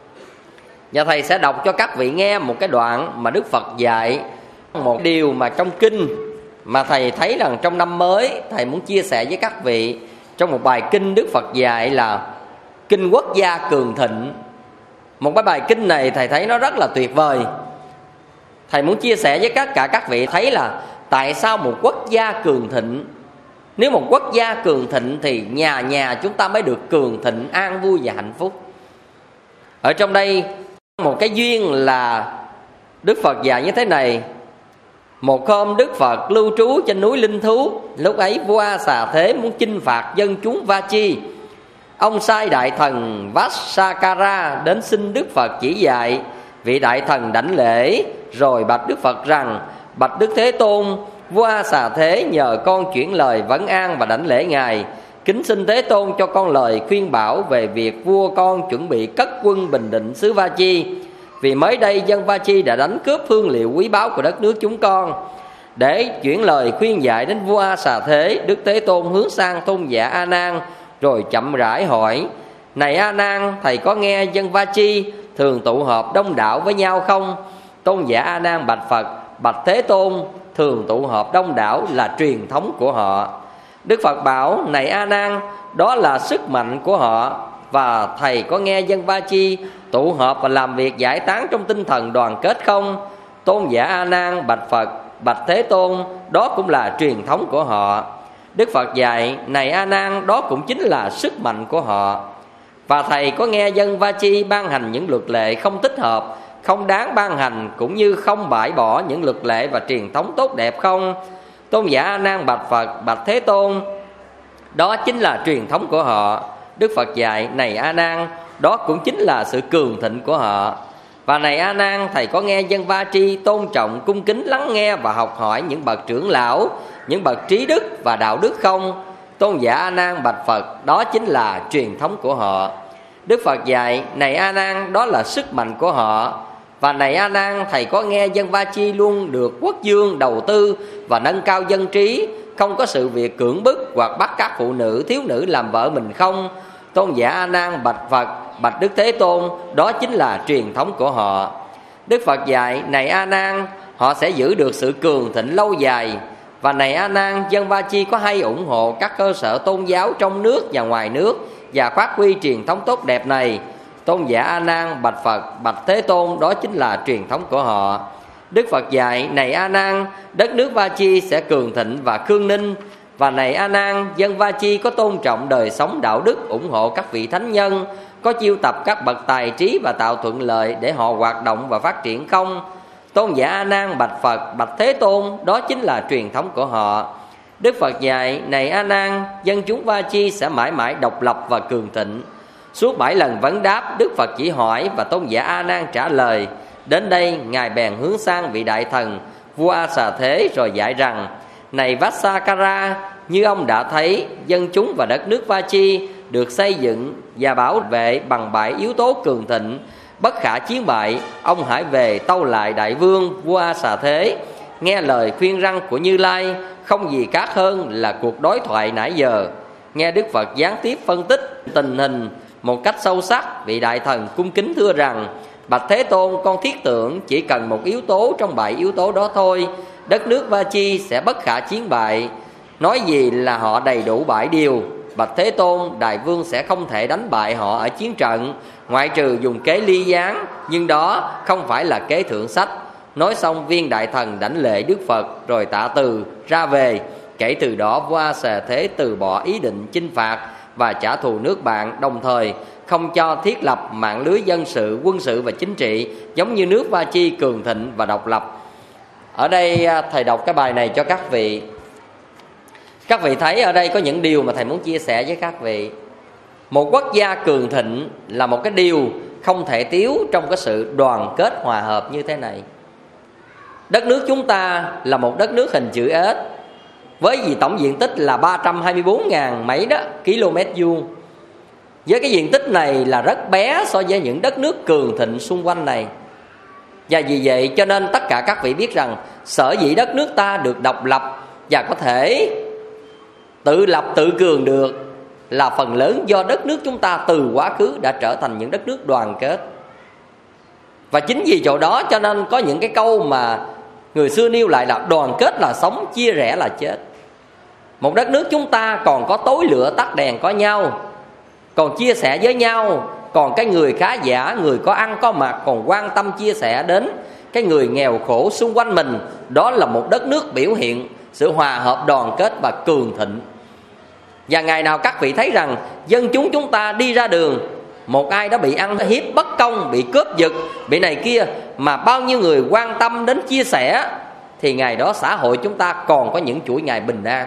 Và thầy sẽ đọc cho các vị nghe một cái đoạn mà Đức Phật dạy, một điều mà trong kinh mà thầy thấy rằng trong năm mới thầy muốn chia sẻ với các vị. Trong một bài kinh Đức Phật dạy là Kinh Quốc Gia Cường Thịnh. Một cái bài kinh này thầy thấy nó rất là tuyệt vời. Thầy muốn chia sẻ với tất cả các vị thấy là tại sao một quốc gia cường thịnh. Nếu một quốc gia cường thịnh thì nhà nhà chúng ta mới được cường thịnh, an vui và hạnh phúc. Ở trong đây một cái duyên là Đức Phật dạy như thế này. Một hôm Đức Phật lưu trú trên núi Linh Thú. Lúc ấy vua A Xà Thế muốn chinh phạt dân chúng Va Chi. Ông sai đại thần Vassakara đến xin Đức Phật chỉ dạy. Vị đại thần đảnh lễ rồi bạch Đức Phật rằng: bạch Đức Thế Tôn, vua A Xà Thế nhờ con chuyển lời vấn an và đảnh lễ ngài. Kính xin Thế Tôn cho con lời khuyên bảo về việc vua con chuẩn bị cất quân bình định xứ Va Chi. Vì mới đây dân Va Chi đã đánh cướp hương liệu quý báu của đất nước chúng con. Để chuyển lời khuyên dạy đến vua A Xà Thế, Đức Thế Tôn hướng sang tôn giả A Nan rồi chậm rãi hỏi: này A Nan, thầy có nghe dân Va Chi thường tụ họp đông đảo với nhau không? Tôn giả A Nan bạch Phật: bạch Thế Tôn, thường tụ họp đông đảo là truyền thống của họ. Đức Phật bảo: này A Nan, đó là sức mạnh của họ. Và thầy có nghe dân Va Chi tụ họp và làm việc giải tán trong tinh thần đoàn kết không? Tôn giả A Nan bạch Phật: bạch Thế Tôn, đó cũng là truyền thống của họ. Đức Phật dạy: này A Nan, đó cũng chính là sức mạnh của họ. Và thầy có nghe dân Va Chi ban hành những luật lệ không thích hợp, không đáng ban hành, cũng như không bãi bỏ những luật lệ và truyền thống tốt đẹp không? Tôn giả A Nan bạch Phật: bạch Thế Tôn, đó chính là truyền thống của họ. Đức Phật dạy: này A Nan, đó cũng chính là sự cường thịnh của họ. Và này A Nan, thầy có nghe dân Va Chi tôn trọng, cung kính lắng nghe và học hỏi những bậc trưởng lão, những bậc trí đức và đạo đức không? Tôn giả A Nan bạch Phật: đó chính là truyền thống của họ. Đức Phật dạy: này A Nan, đó là sức mạnh của họ. Và này A Nan, thầy có nghe dân Va Chi luôn được quốc dương đầu tư và nâng cao dân trí, không có sự việc cưỡng bức hoặc bắt các phụ nữ thiếu nữ làm vợ mình không? Tôn giả A Nan bạch Phật: bạch Đức Thế Tôn, đó chính là truyền thống của họ. Đức Phật dạy: này A Nan, họ sẽ giữ được sự cường thịnh lâu dài. Và này A Nan, dân Va Chi có hay ủng hộ các cơ sở tôn giáo trong nước và ngoài nước và phát huy truyền thống tốt đẹp này? Tôn giả A Nan bạch Phật: bạch Thế Tôn, đó chính là truyền thống của họ. Đức Phật dạy: này A Nan, đất nước Va Chi sẽ cường thịnh và khương ninh. Và này A Nan, dân Va Chi có tôn trọng đời sống đạo đức, ủng hộ các vị thánh nhân, có chiêu tập các bậc tài trí và tạo thuận lợi để họ hoạt động và phát triển không? Tôn giả A Nan bạch Phật: bạch Thế Tôn, đó chính là truyền thống của họ. Đức Phật dạy: này A Nan, dân chúng Va Chi sẽ mãi mãi độc lập và cường thịnh. Suốt bảy lần vấn đáp, Đức Phật chỉ hỏi và tôn giả A Nan trả lời. Đến đây Ngài bèn hướng sang vị đại thần vua A Xà Thế rồi dạy rằng: Này Vassakara, như ông đã thấy, dân chúng và đất nước Va Chi được xây dựng và bảo vệ bằng bảy yếu tố cường thịnh, bất khả chiến bại. Ông hãy về tâu lại đại vương vua A Xà Thế, nghe lời khuyên răn của Như Lai, không gì khác hơn là cuộc đối thoại nãy giờ. Nghe Đức Phật gián tiếp phân tích tình hình một cách sâu sắc, vị đại thần cung kính thưa rằng: Bạch Thế Tôn, con thiết tưởng chỉ cần một yếu tố trong bảy yếu tố đó thôi, đất nước Va Chi sẽ bất khả chiến bại. Nói gì là họ đầy đủ bảy điều. Bạch Thế Tôn, đại vương sẽ không thể đánh bại họ ở chiến trận, ngoại trừ dùng kế ly gián, nhưng đó không phải là kế thượng sách. Nói xong, viên đại thần đảnh lễ Đức Phật rồi tạ từ ra về. Kể từ đó, vua A Xà Thế từ bỏ ý định chinh phạt và trả thù nước bạn, đồng thời không cho thiết lập mạng lưới dân sự, quân sự và chính trị giống như nước Va Chi cường thịnh và độc lập. Ở đây thầy đọc cái bài này cho các vị. Các vị thấy ở đây có những điều mà thầy muốn chia sẻ với các vị. Một quốc gia cường thịnh là một cái điều không thể thiếu trong cái sự đoàn kết hòa hợp như thế này. Đất nước chúng ta là một đất nước hình chữ S, với gì tổng diện tích là ba trăm hai mươi bốn ngàn mấy đó km vuông. Với cái diện tích này là rất bé so với những đất nước cường thịnh xung quanh này. Và vì vậy cho nên tất cả các vị biết rằng sở dĩ đất nước ta được độc lập và có thể tự lập tự cường được là phần lớn do đất nước chúng ta từ quá khứ đã trở thành những đất nước đoàn kết. Và chính vì chỗ đó cho nên có những cái câu mà người xưa nêu lại là đoàn kết là sống, chia rẽ là chết. Một đất nước chúng ta còn có tối lửa tắt đèn có nhau, còn chia sẻ với nhau, còn cái người khá giả, người có ăn có mặc còn quan tâm chia sẻ đến cái người nghèo khổ xung quanh mình. Đó là một đất nước biểu hiện sự hòa hợp, đoàn kết và cường thịnh. Và ngày nào các vị thấy rằng dân chúng chúng ta đi ra đường, một ai đó bị ăn hiếp bất công, bị cướp giật, bị này kia, mà bao nhiêu người quan tâm đến chia sẻ, thì ngày đó xã hội chúng ta còn có những chuỗi ngày bình an.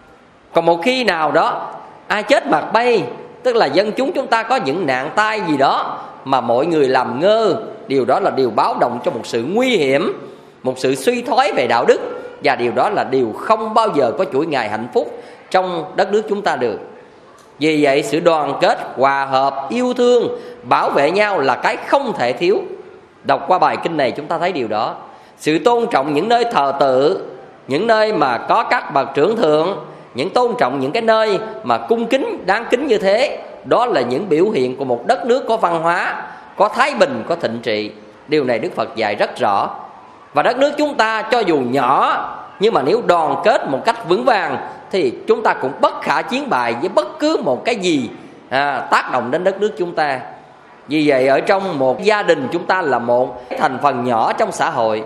Còn một khi nào đó ai chết mặt bay, tức là dân chúng chúng ta có những nạn tai gì đó mà mọi người làm ngơ, điều đó là điều báo động cho một sự nguy hiểm, một sự suy thoái về đạo đức. Và điều đó là điều không bao giờ có chuỗi ngày hạnh phúc trong đất nước chúng ta được. Vì vậy sự đoàn kết, hòa hợp, yêu thương, bảo vệ nhau là cái không thể thiếu. Đọc qua bài kinh này chúng ta thấy điều đó. Sự tôn trọng những nơi thờ tự, những nơi mà có các bậc trưởng thượng, những tôn trọng những cái nơi mà cung kính, đáng kính như thế, đó là những biểu hiện của một đất nước có văn hóa, có thái bình, có thịnh trị. Điều này Đức Phật dạy rất rõ. Và đất nước chúng ta cho dù nhỏ, nhưng mà nếu đoàn kết một cách vững vàng thì chúng ta cũng bất khả chiến bại với bất cứ một cái gì à, tác động đến đất nước chúng ta. Vì vậy ở trong một gia đình chúng ta là một thành phần nhỏ trong xã hội.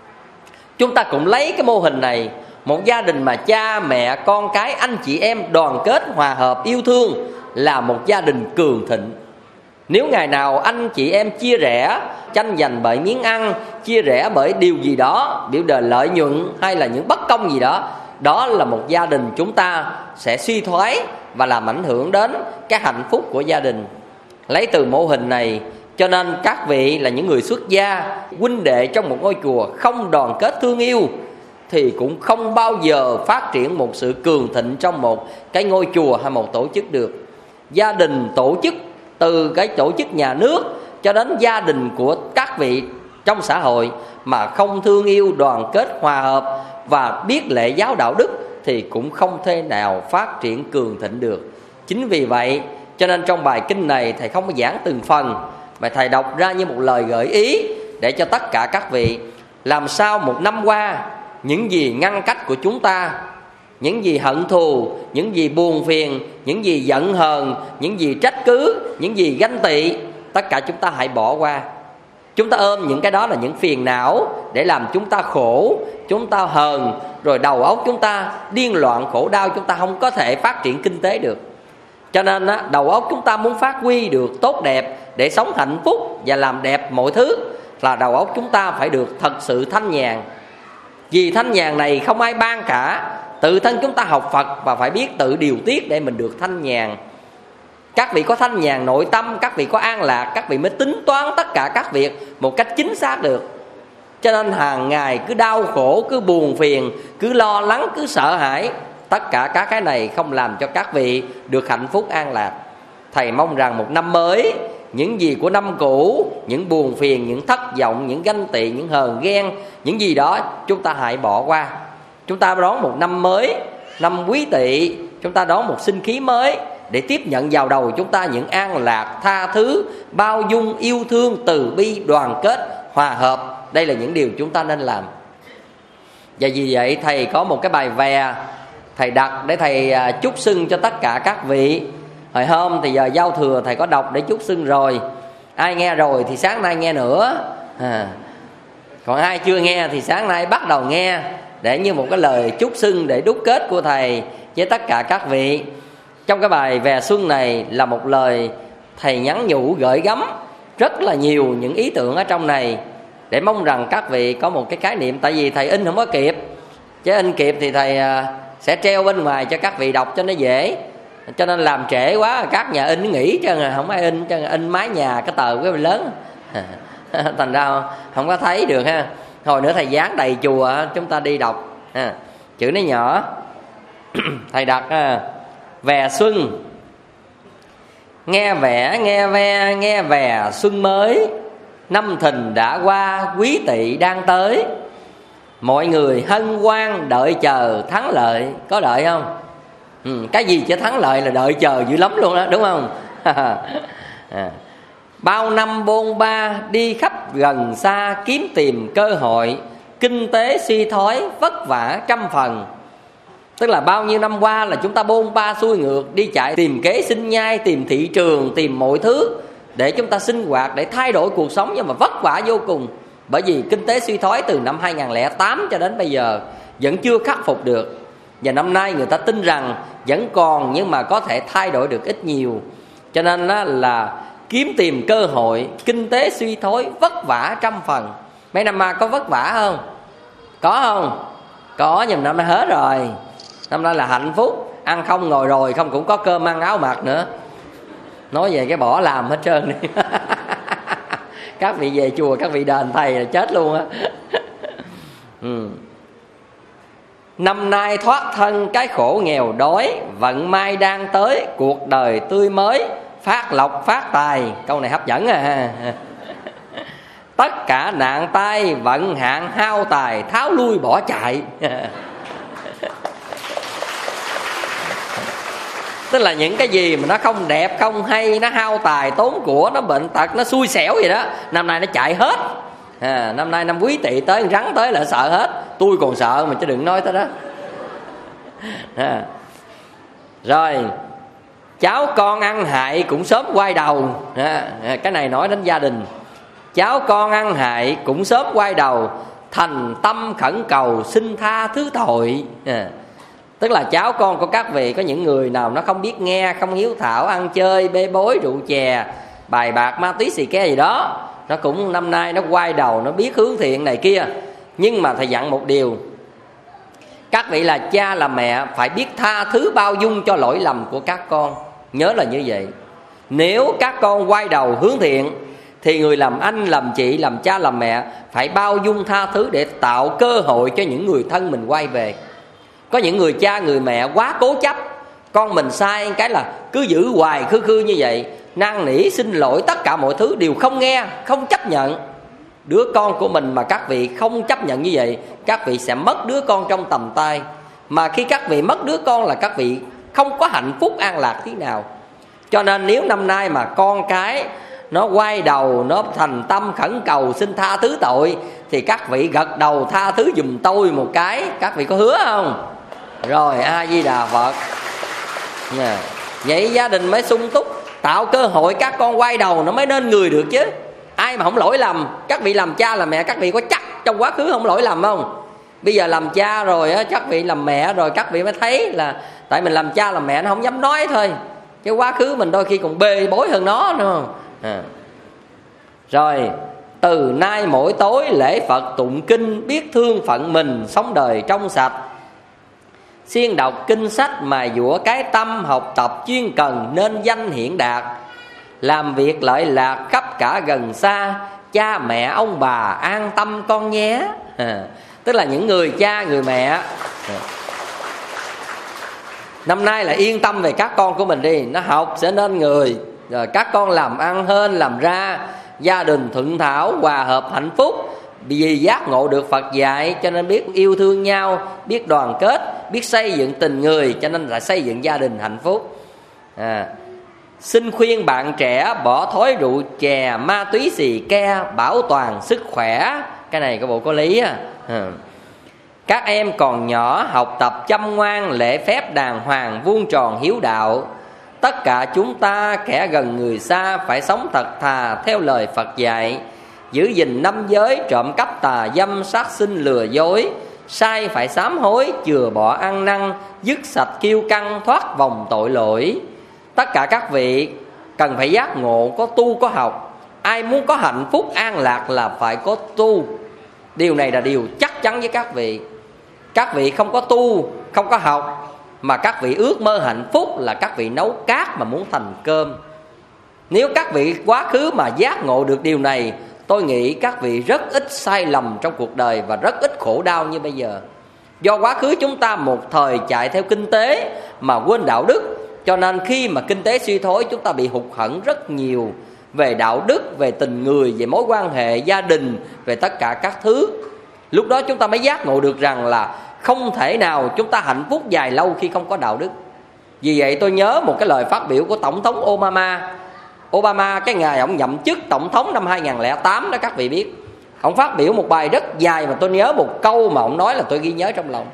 Chúng ta cũng lấy cái mô hình này, một gia đình mà cha mẹ con cái anh chị em đoàn kết hòa hợp yêu thương là một gia đình cường thịnh. Nếu ngày nào anh chị em chia rẽ, tranh giành bởi miếng ăn, chia rẽ bởi điều gì đó, biểu đề lợi nhuận hay là những bất công gì đó, đó là một gia đình chúng ta sẽ suy thoái và làm ảnh hưởng đến cái hạnh phúc của gia đình. Lấy từ mô hình này cho nên các vị là những người xuất gia, huynh đệ trong một ngôi chùa không đoàn kết thương yêu thì cũng không bao giờ phát triển một sự cường thịnh trong một cái ngôi chùa hay một tổ chức được. Gia đình tổ chức, từ cái tổ chức nhà nước cho đến gia đình của các vị trong xã hội mà không thương yêu, đoàn kết, hòa hợp và biết lễ giáo đạo đức thì cũng không thể nào phát triển cường thịnh được. Chính vì vậy cho nên trong bài kinh này thầy không có giảng từng phần, mà thầy đọc ra như một lời gợi ý để cho tất cả các vị làm sao một năm qua những gì ngăn cách của chúng ta, những gì hận thù, những gì buồn phiền, những gì giận hờn, những gì trách cứ, những gì ganh tị, tất cả chúng ta hãy bỏ qua. Chúng ta ôm những cái đó là những phiền não để làm chúng ta khổ, chúng ta hờn, rồi đầu óc chúng ta điên loạn khổ đau, chúng ta không có thể phát triển kinh tế được. Cho nên á, đầu óc chúng ta muốn phát huy được tốt đẹp để sống hạnh phúc và làm đẹp mọi thứ là đầu óc chúng ta phải được thật sự thanh nhàn. Vì thanh nhàn này không ai ban cả, tự thân chúng ta học Phật và phải biết tự điều tiết để mình được thanh nhàn. Các vị có thanh nhàn nội tâm, các vị có an lạc, các vị mới tính toán tất cả các việc một cách chính xác được. Cho nên hàng ngày cứ đau khổ, cứ buồn phiền, cứ lo lắng, cứ sợ hãi, tất cả các cái này không làm cho các vị được hạnh phúc an lạc. Thầy mong rằng một năm mới, những gì của năm cũ, những buồn phiền, những thất vọng, những ganh tị, những hờn ghen, những gì đó chúng ta hãy bỏ qua. Chúng ta đón một năm mới, năm Quý Tỵ, chúng ta đón một sinh khí mới để tiếp nhận vào đầu chúng ta những an lạc, tha thứ, bao dung, yêu thương, từ bi, đoàn kết, hòa hợp. Đây là những điều chúng ta nên làm. Và vì vậy thầy có một cái bài vè thầy đặt để thầy chúc xưng cho tất cả các vị. Hồi hôm thì giờ giao thừa thầy có đọc để chúc xưng rồi. Ai nghe rồi thì sáng nay nghe nữa à. Còn ai chưa nghe thì sáng nay bắt đầu nghe, để như một cái lời chúc xưng để đúc kết của thầy với tất cả các vị. Trong cái bài Về Xuân này là một lời thầy nhắn nhủ gửi gắm rất là nhiều những ý tưởng ở trong này, để mong rằng các vị có một cái khái niệm. Tại vì thầy in không có kịp, chứ in kịp thì thầy sẽ treo bên ngoài cho các vị đọc cho nó dễ. Cho nên làm trễ quá các nhà in nghỉ cho nên không ai in, cho nên in mái nhà cái tờ cái lớn thành ra không có thấy được ha. Hồi nữa thầy dán đầy chùa chúng ta đi đọc ha. Chữ nó nhỏ. Thầy đặt Về Xuân. Nghe vẽ nghe ve nghe về xuân mới, năm Thìn đã qua, Quý Tỵ đang tới. Mọi người hân hoan đợi chờ thắng lợi. Có đợi không? Ừ, cái gì chứ thắng lợi là đợi chờ dữ lắm luôn đó, đúng không? à. Bao năm bôn ba đi khắp gần xa, kiếm tìm cơ hội, kinh tế suy thoái vất vả trăm phần. Tức là bao nhiêu năm qua là chúng ta bôn ba xuôi ngược, đi chạy tìm kế sinh nhai, tìm thị trường, tìm mọi thứ để chúng ta sinh hoạt, để thay đổi cuộc sống, nhưng mà vất vả vô cùng. Bởi vì kinh tế suy thoái từ năm hai không không tám cho đến bây giờ vẫn chưa khắc phục được. Và năm nay người ta tin rằng vẫn còn, nhưng mà có thể thay đổi được ít nhiều. Cho nên là kiếm tìm cơ hội, kinh tế suy thoái vất vả trăm phần. Mấy năm mà có vất vả không? Có không? Có, nhưng năm nay hết rồi. Năm nay là hạnh phúc, ăn không ngồi rồi, không cũng có cơm ăn áo mặc nữa. Nói về cái bỏ làm hết trơn đi. Các vị về chùa, các vị đền thầy là chết luôn á. ừ. Năm nay thoát thân cái khổ nghèo đói, vận may đang tới, cuộc đời tươi mới, phát lộc phát tài. Câu này hấp dẫn à. Tất cả nạn tai vận hạn hao tài, tháo lui bỏ chạy. Tức là những cái gì mà nó không đẹp, không hay, nó hao tài, tốn của, nó bệnh tật, nó xui xẻo gì đó, năm nay nó chạy hết. à, Năm nay năm Quý Tỵ tới, rắn tới là sợ hết. Tôi còn sợ mà chứ đừng nói tới đó. à. Rồi cháu con ăn hại cũng sớm quay đầu. à, Cái này nói đến gia đình. Cháu con ăn hại cũng sớm quay đầu, thành tâm khẩn cầu xin tha thứ tội. à. Tức là cháu con của các vị, có những người nào nó không biết nghe, không hiếu thảo, ăn chơi, bê bối, rượu chè, bài bạc, ma túy, xì ke gì đó, nó cũng năm nay nó quay đầu, nó biết hướng thiện này kia. Nhưng mà thầy dặn một điều: các vị là cha là mẹ phải biết tha thứ bao dung cho lỗi lầm của các con. Nhớ là như vậy. Nếu các con quay đầu hướng thiện thì người làm anh, làm chị, làm cha, làm mẹ phải bao dung tha thứ để tạo cơ hội cho những người thân mình quay về. Có những người cha, người mẹ quá cố chấp, con mình sai cái là cứ giữ hoài khư khư như vậy, năn nỉ xin lỗi, tất cả mọi thứ đều không nghe, không chấp nhận. Đứa con của mình mà các vị không chấp nhận như vậy, các vị sẽ mất đứa con trong tầm tay. Mà khi các vị mất đứa con là các vị không có hạnh phúc an lạc thế nào. Cho nên nếu năm nay mà con cái nó quay đầu, nó thành tâm khẩn cầu xin tha thứ tội, thì các vị gật đầu tha thứ giùm tôi một cái. Các vị có hứa không? Rồi, A Di Đà Phật. yeah. Vậy gia đình mới sung túc, tạo cơ hội các con quay đầu nó mới nên người được chứ. Ai mà không lỗi lầm, các vị làm cha làm mẹ, các vị có chắc trong quá khứ không lỗi lầm không? Bây giờ làm cha rồi á, các vị làm mẹ rồi, các vị mới thấy là tại mình làm cha làm mẹ nó không dám nói thôi, chứ quá khứ mình đôi khi còn bê bối hơn nó đúng không? à. Rồi, từ nay mỗi tối lễ Phật tụng kinh, biết thương phận mình, sống đời trong sạch. siêng đọc kinh sách mài dũa cái tâm, học tập chuyên cần nên danh hiển đạt, làm việc lợi lạc khắp cả gần xa, cha mẹ ông bà an tâm con nhé. À, tức là những người cha người mẹ à, năm nay là yên tâm về các con của mình đi, nó học sẽ nên người, rồi các con làm ăn hơn làm ra, gia đình thuận thảo hòa hợp hạnh phúc, vì giác ngộ được Phật dạy cho nên biết yêu thương nhau, biết đoàn kết, biết xây dựng tình người, cho nên là xây dựng gia đình hạnh phúc. À, xin khuyên bạn trẻ bỏ thói rượu chè, ma túy xì ke, bảo toàn sức khỏe. Cái này có bộ có lý á. À, các em còn nhỏ, học tập chăm ngoan, lễ phép đàng hoàng, vuông tròn hiếu đạo. Tất cả chúng ta kẻ gần người xa phải sống thật thà theo lời Phật dạy, giữ gìn năm giới, trộm cắp tà dâm, sát sinh lừa dối, sai phải sám hối, chừa bỏ ăn năn, dứt sạch kiêu căng, thoát vòng tội lỗi. Tất cả các vị cần phải giác ngộ, có tu có học. Ai muốn có hạnh phúc an lạc là phải có tu. Điều này là điều chắc chắn với các vị. Các vị không có tu, không có học, mà các vị ước mơ hạnh phúc là các vị nấu cát mà muốn thành cơm. Nếu các vị quá khứ mà giác ngộ được điều này, tôi nghĩ các vị rất ít sai lầm trong cuộc đời và rất ít khổ đau như bây giờ. Do quá khứ chúng ta một thời chạy theo kinh tế mà quên đạo đức, cho nên khi mà kinh tế suy thoái, chúng ta bị hụt hẫng rất nhiều về đạo đức, về tình người, về mối quan hệ gia đình, về tất cả các thứ. Lúc đó chúng ta mới giác ngộ được rằng là không thể nào chúng ta hạnh phúc dài lâu khi không có đạo đức. Vì vậy tôi nhớ một cái lời phát biểu của Tổng thống Obama. Obama cái ngày ông nhậm chức tổng thống năm hai không không tám đó các vị biết, ông phát biểu một bài rất dài mà tôi nhớ một câu mà ông nói là tôi ghi nhớ trong lòng.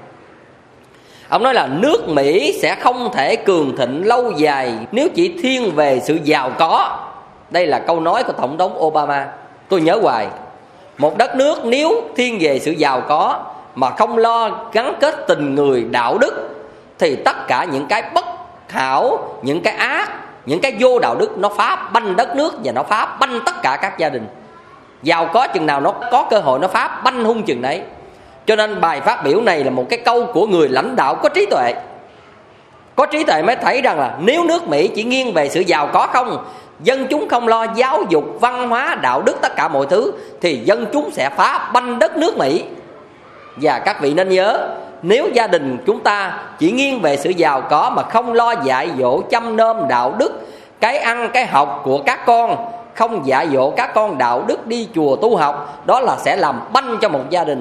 Ông nói là nước Mỹ sẽ không thể cường thịnh lâu dài nếu chỉ thiên về sự giàu có. Đây là câu nói của Tổng thống Obama, tôi nhớ hoài. Một đất nước nếu thiên về sự giàu có mà không lo gắn kết tình người đạo đức, thì tất cả những cái bất hảo, những cái ác, những cái vô đạo đức nó phá banh đất nước và nó phá banh tất cả các gia đình. Giàu có chừng nào nó có cơ hội nó phá banh hung chừng đấy. Cho nên bài phát biểu này là một cái câu của người lãnh đạo có trí tuệ. Có trí tuệ mới thấy rằng là nếu nước Mỹ chỉ nghiêng về sự giàu có không, dân chúng không lo giáo dục, văn hóa, đạo đức, tất cả mọi thứ, thì dân chúng sẽ phá banh đất nước Mỹ. Và các vị nên nhớ, nếu gia đình chúng ta chỉ nghiêng về sự giàu có mà không lo dạy dỗ chăm nom đạo đức, cái ăn cái học của các con, không dạy dỗ các con đạo đức đi chùa tu học, đó là sẽ làm banh cho một gia đình.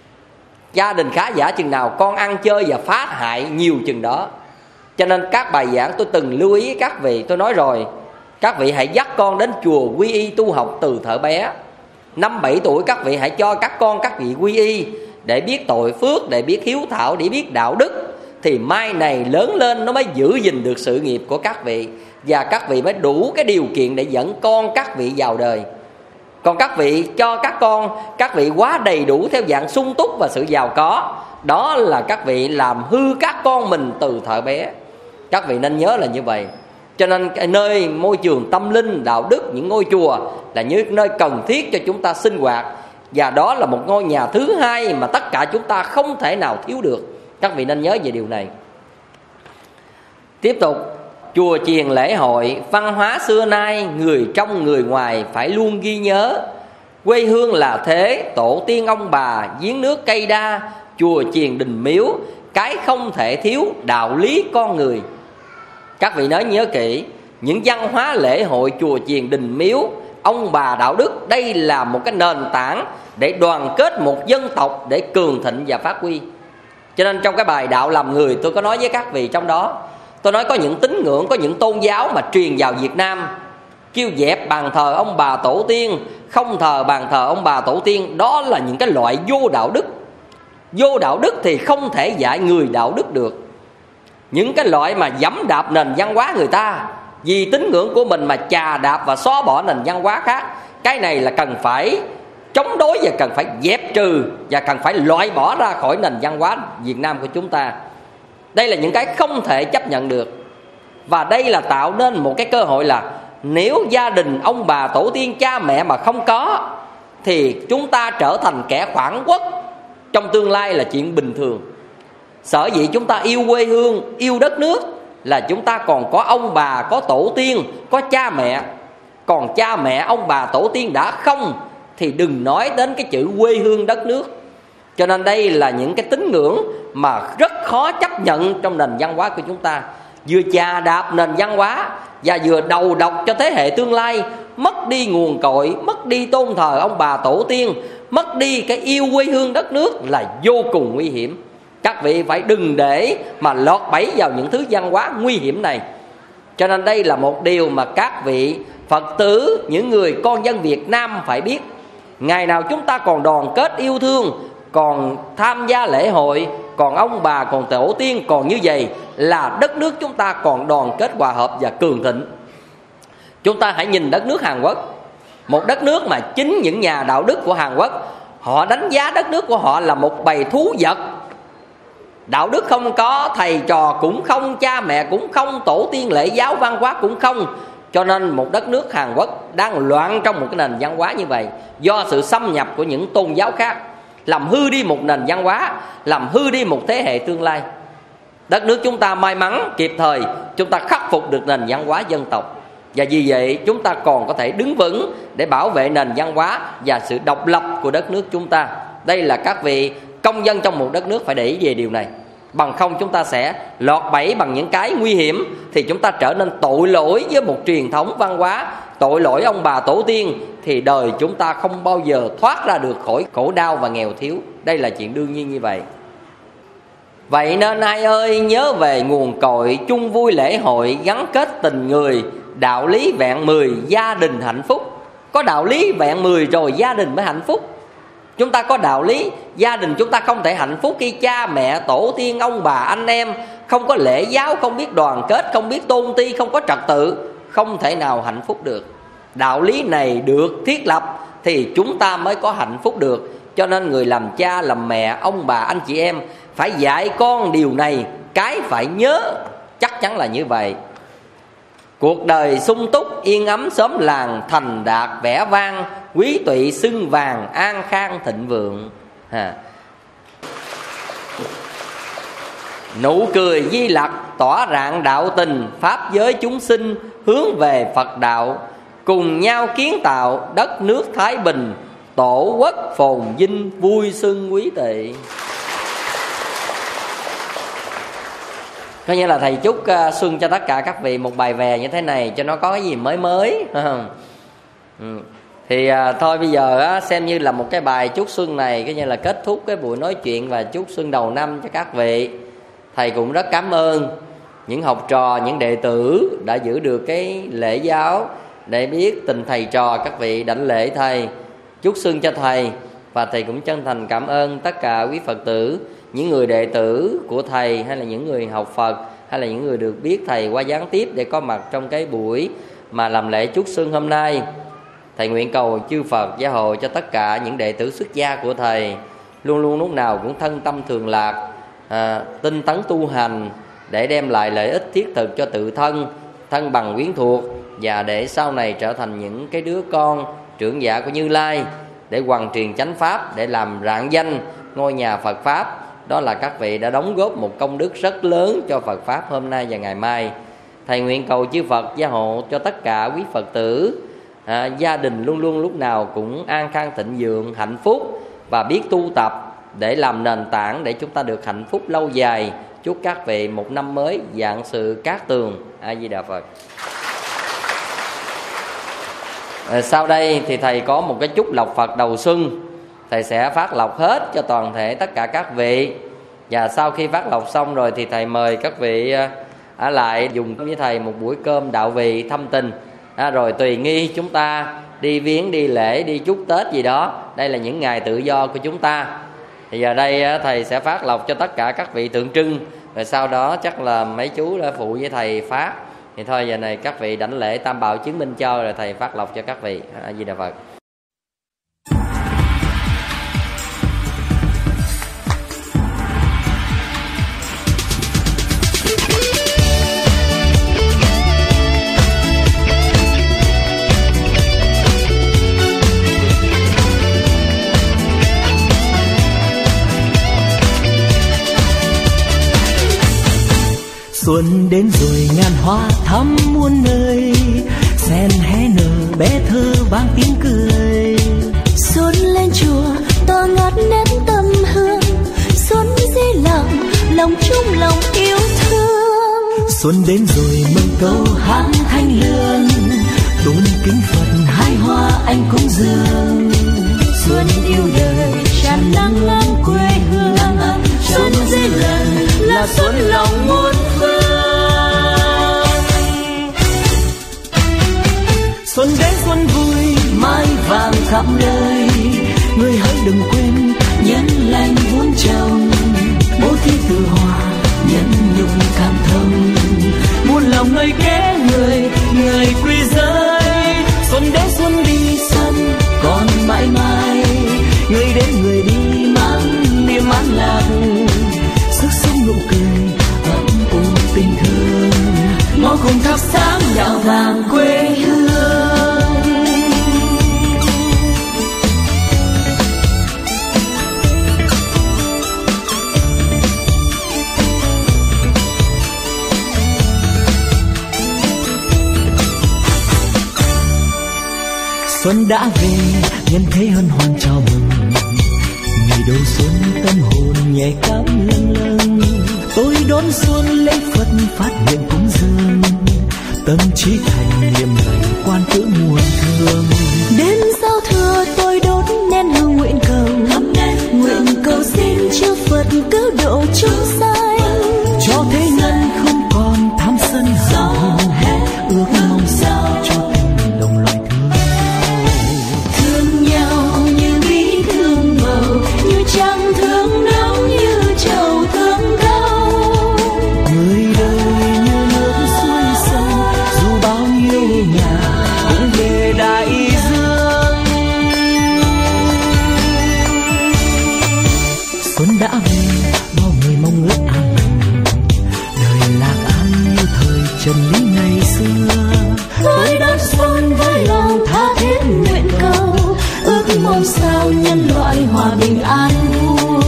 Gia đình khá giả chừng nào con ăn chơi và phá hại nhiều chừng đó. Cho nên các bài giảng tôi từng lưu ý các vị, tôi nói rồi, các vị hãy dắt con đến chùa quy y tu học từ thuở bé. Năm bảy tuổi các vị hãy cho các con các vị quy y, để biết tội phước, để biết hiếu thảo, để biết đạo đức, thì mai này lớn lên nó mới giữ gìn được sự nghiệp của các vị, và các vị mới đủ cái điều kiện để dẫn con các vị vào đời. Còn các vị cho các con, các vị quá đầy đủ theo dạng sung túc và sự giàu có, đó là các vị làm hư các con mình từ thuở bé. Các vị nên nhớ là như vậy. Cho nên cái nơi môi trường tâm linh, đạo đức, những ngôi chùa là những nơi cần thiết cho chúng ta sinh hoạt. Và đó là một ngôi nhà thứ hai mà tất cả chúng ta không thể nào thiếu được. Các vị nên nhớ về điều này. Tiếp tục, chùa chiền lễ hội, văn hóa xưa nay, người trong người ngoài phải luôn ghi nhớ. Quê hương là thế, tổ tiên ông bà, giếng nước cây đa, chùa chiền đình miếu, cái không thể thiếu đạo lý con người. Các vị nhớ nhớ kỹ, những văn hóa lễ hội, chùa chiền đình miếu, ông bà đạo đức, đây là một cái nền tảng để đoàn kết một dân tộc, để cường thịnh và phát huy. Cho nên trong cái bài đạo làm người, tôi có nói với các vị trong đó, tôi nói có những tín ngưỡng, có những tôn giáo mà truyền vào Việt Nam, kêu dẹp bàn thờ ông bà tổ tiên, không thờ bàn thờ ông bà tổ tiên, đó là những cái loại vô đạo đức. Vô đạo đức thì không thể dạy người đạo đức được. Những cái loại mà dẫm đạp nền văn hóa người ta, vì tín ngưỡng của mình mà chà đạp và xóa bỏ nền văn hóa khác, cái này là cần phải chống đối và cần phải dẹp trừ và cần phải loại bỏ ra khỏi nền văn hóa Việt Nam của chúng ta. Đây là những cái không thể chấp nhận được. Và đây là tạo nên một cái cơ hội là nếu gia đình ông bà tổ tiên cha mẹ mà không có, thì chúng ta trở thành kẻ phản quốc trong tương lai là chuyện bình thường. Sở dĩ chúng ta yêu quê hương, yêu đất nước là chúng ta còn có ông bà, có tổ tiên, có cha mẹ. Còn cha mẹ, ông bà, tổ tiên đã không thì đừng nói đến cái chữ quê hương đất nước. Cho nên đây là những cái tín ngưỡng mà rất khó chấp nhận trong nền văn hóa của chúng ta. Vừa chà đạp nền văn hóa và vừa đầu độc cho thế hệ tương lai, mất đi nguồn cội, mất đi tôn thờ ông bà tổ tiên, mất đi cái yêu quê hương đất nước là vô cùng nguy hiểm. Các vị phải đừng để mà lọt bẫy vào những thứ văn hóa nguy hiểm này. Cho nên đây là một điều mà các vị Phật tử, những người con dân Việt Nam phải biết. Ngày nào chúng ta còn đoàn kết yêu thương, còn tham gia lễ hội, còn ông bà, còn tổ tiên còn như vậy là đất nước chúng ta còn đoàn kết hòa hợp và cường thịnh. Chúng ta hãy nhìn đất nước Hàn Quốc, một đất nước mà chính những nhà đạo đức của Hàn Quốc họ đánh giá đất nước của họ là một bầy thú vật. Đạo đức không có, thầy trò cũng không, cha mẹ cũng không, tổ tiên lễ giáo văn hóa cũng không. Cho nên một đất nước Hàn Quốc đang loạn trong một cái nền văn hóa như vậy, do sự xâm nhập của những tôn giáo khác, làm hư đi một nền văn hóa, làm hư đi một thế hệ tương lai. Đất nước chúng ta may mắn kịp thời chúng ta khắc phục được nền văn hóa dân tộc, và vì vậy chúng ta còn có thể đứng vững để bảo vệ nền văn hóa và sự độc lập của đất nước chúng ta. Đây là các vị công dân trong một đất nước phải để ý về điều này. Bằng không chúng ta sẽ lọt bẫy bằng những cái nguy hiểm, thì chúng ta trở nên tội lỗi với một truyền thống văn hóa, tội lỗi ông bà tổ tiên, thì đời chúng ta không bao giờ thoát ra được khỏi khổ đau và nghèo thiếu. Đây là chuyện đương nhiên như vậy. Vậy nên ai ơi, nhớ về nguồn cội, chung vui lễ hội, gắn kết tình người, đạo lý vẹn mười, gia đình hạnh phúc. Có đạo lý vẹn mười rồi gia đình mới hạnh phúc. Chúng ta có đạo lý, gia đình chúng ta không thể hạnh phúc khi cha mẹ, tổ tiên, ông bà, anh em không có lễ giáo, không biết đoàn kết, không biết tôn ti, không có trật tự, không thể nào hạnh phúc được. Đạo lý này được thiết lập thì chúng ta mới có hạnh phúc được. Cho nên người làm cha, làm mẹ, ông bà, anh chị em phải dạy con điều này, cái phải nhớ, chắc chắn là như vậy. Cuộc đời sung túc, yên ấm xóm làng, thành đạt vẻ vang, quý tụy xưng vàng, an khang thịnh vượng. à. Nụ cười di lặc, tỏa rạng đạo tình, pháp giới chúng sinh hướng về Phật đạo, cùng nhau kiến tạo đất nước thái bình, tổ quốc phồn vinh, vui xuân quý tỵ. Có nghĩa là thầy chúc uh, xuân cho tất cả các vị một bài về như thế này cho nó có cái gì mới mới. ừ. Thì uh, thôi bây giờ uh, xem như là một cái bài chúc xuân này, coi như là kết thúc cái buổi nói chuyện và chúc xuân đầu năm cho các vị. Thầy cũng rất cảm ơn những học trò, những đệ tử đã giữ được cái lễ giáo để biết tình thầy trò, các vị đảnh lễ thầy, chúc xuân cho thầy. Và thầy cũng chân thành cảm ơn tất cả quý Phật tử, những người đệ tử của thầy, hay là những người học Phật, hay là những người được biết thầy qua gián tiếp để có mặt trong cái buổi mà làm lễ chúc xuân hôm nay. Thầy nguyện cầu chư Phật gia hộ cho tất cả những đệ tử xuất gia của thầy luôn luôn lúc nào cũng thân tâm thường lạc, à, tinh tấn tu hành để đem lại lợi ích thiết thực cho tự thân, thân bằng quyến thuộc, và để sau này trở thành những cái đứa con trưởng giả của Như Lai, để hoằng truyền chánh pháp, để làm rạng danh ngôi nhà Phật pháp. Đó là các vị đã đóng góp một công đức rất lớn cho Phật pháp hôm nay và ngày mai. Thầy nguyện cầu chư Phật gia hộ cho tất cả quý Phật tử, à, gia đình luôn luôn lúc nào cũng an khang thịnh vượng, hạnh phúc, và biết tu tập để làm nền tảng để chúng ta được hạnh phúc lâu dài. Chúc các vị một năm mới vạn sự cát tường. A Di Đà Phật. À, sau đây thì thầy có một cái chúc lộc Phật đầu xuân. Thầy sẽ phát lộc hết cho toàn thể tất cả các vị. Và sau khi phát lộc xong rồi thì thầy mời các vị ở lại dùng với thầy một buổi cơm đạo vị thâm tình, à, rồi tùy nghi chúng ta đi viếng, đi lễ, đi chúc Tết gì đó. Đây là những ngày tự do của chúng ta. Thì giờ đây thầy sẽ phát lộc cho tất cả các vị tượng trưng, rồi sau đó chắc là mấy chú đã phụ với thầy phát. Thì thôi giờ này các vị đảnh lễ tam bảo chứng minh cho, rồi thầy phát lộc cho các vị. A Di Đà Phật. Xuân đến rồi ngàn hoa thắm muôn nơi, sen hé nở bé thơ vang tiếng cười. Xuân lên chùa tỏa ngát nén tâm hương, xuân dễ lặng lòng chung lòng yêu thương. Xuân đến rồi mừng câu hát thanh lương, tôn kính Phật hai hoa anh cúng dường. Xuân yêu đời tràn nắng ấm quê hương, xuân dễ lần là xuân lòng muôn phương. Xuân đến xuân vui mai vàng khắp nơi, người hãy đừng quên nhân lành vun trồng. Bố thí từ hòa nhân nhung cảm thông, muôn lòng nơi ghé người người quy giới. Xuân đến xuân đi xuân còn mãi mãi, người đến người đi mang niềm an lạc, sức sống nụ cười ấm ủ tình thương, ngõ cùng thắp sáng gạo vàng quê hương. Xuân đã về nhân thế hân hoan chào mừng, ngày đầu xuân tâm hồn nhẹ cảm lâng lâng. Tôi đón xuân lễ Phật phát nguyện cúng dường, tâm trí thành niềm lành quan tự muôn thương. Đêm giao thừa tôi đốt nén hương nguyện cầu, nguyện cầu xin chư Phật cứu độ chúng sanh, cho thế nhân không còn tham sân hận, ước mong sao cho tình đồng loài thương. Thương nhau như bí thương màu, như trăng thương nắng như trầu thương câu. Người đời như nước suối sông, dù bao nhiêu nhà cũng về đại dương. Xuân đã về bao người mong ước an lành, đời lạc an như thời trần lý ngày xưa. Tôi đón xuân với lòng tha thiết nguyện cầu, ước mong sao nhân loại hòa bình an vui.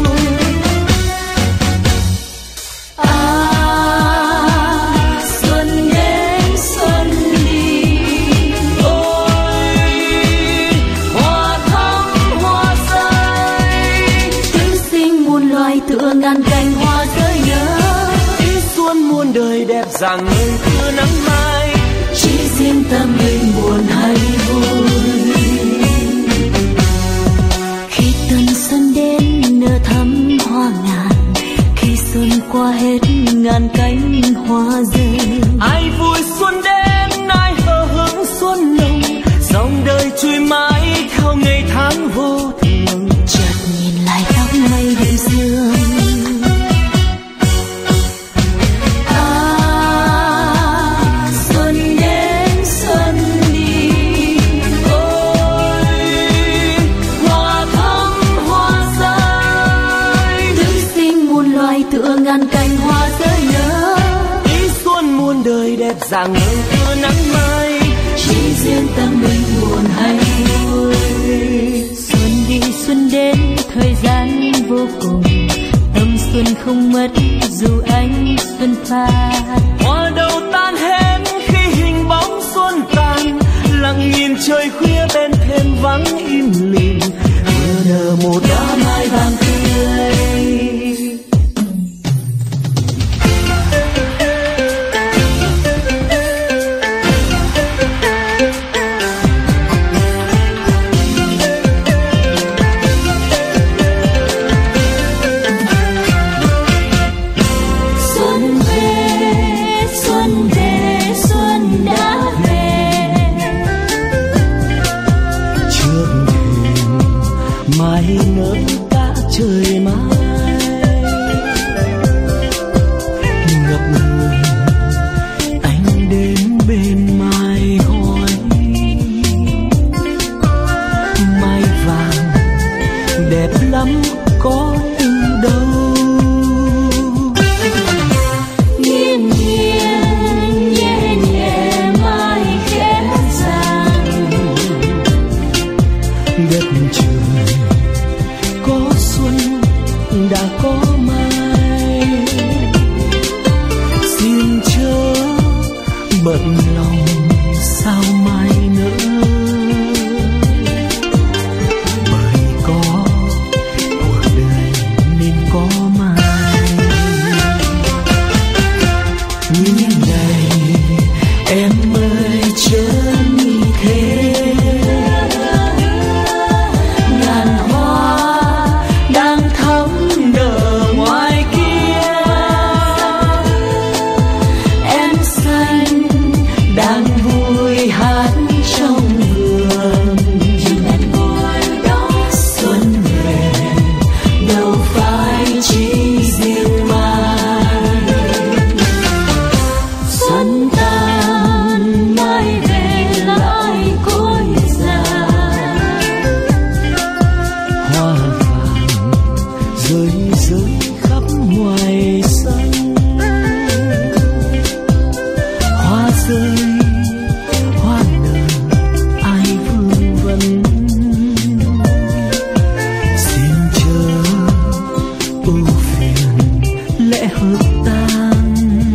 À, xuân đến xuân đi, Ôi hoa thắm hoa rơi, tứ sinh muôn loài tựa ngàn cành hoa rơi nở. ý xuân muôn đời đẹp rạng ngời thưa nắng mai, Chỉ riêng tâm mình buồn hay vui. Khi tân xuân đến nở thắm hoa ngàn, khi xuân qua hết ngàn cánh hoa rơi. ai vui xuân đến ai hờ hững xuân nồng, dòng đời trôi mãi theo ngày tháng vô thường. Chợt nhìn lại tóc mây đêm sương, à, xuân đến xuân đi. Ôi hoa thắm hoa rơi, Tứ sinh muôn loài tựa ngàn cành hoa rơi nở. ý xuân muôn đời đẹp rạng ngời thưa nắng mai, Chỉ riêng tâm mình buồn hay vui. Xuân đi xuân đến thời gian vô cùng, tâm xuân không mất dù ánh xuân phai. hoa đầu tan hết khi hình bóng xuân tàn, lặng nhìn trời khuya bên thềm vắng im lìm, vừa nở một đóa mai vàng tươi. Xuân về, xuân về, xuân đã về. Trước thềm mai nở cả trời mai, bận lòng sao mai nữa, bởi có cuộc đời nên có mai. Những ngày em ơi chớ nghĩ thế, ngàn hoa đang thắm nở ngoài kia, em xanh đang vui hát trong vườn. Xuân về đâu phải chỉ riêng mai, xuân tan mai về lại cối già, hoa vàng rơi rơi khắp ngoài sân, hoa rơi hoa nở ai vương vấn. Xin chớ ưu phiền lẽ hợp tan,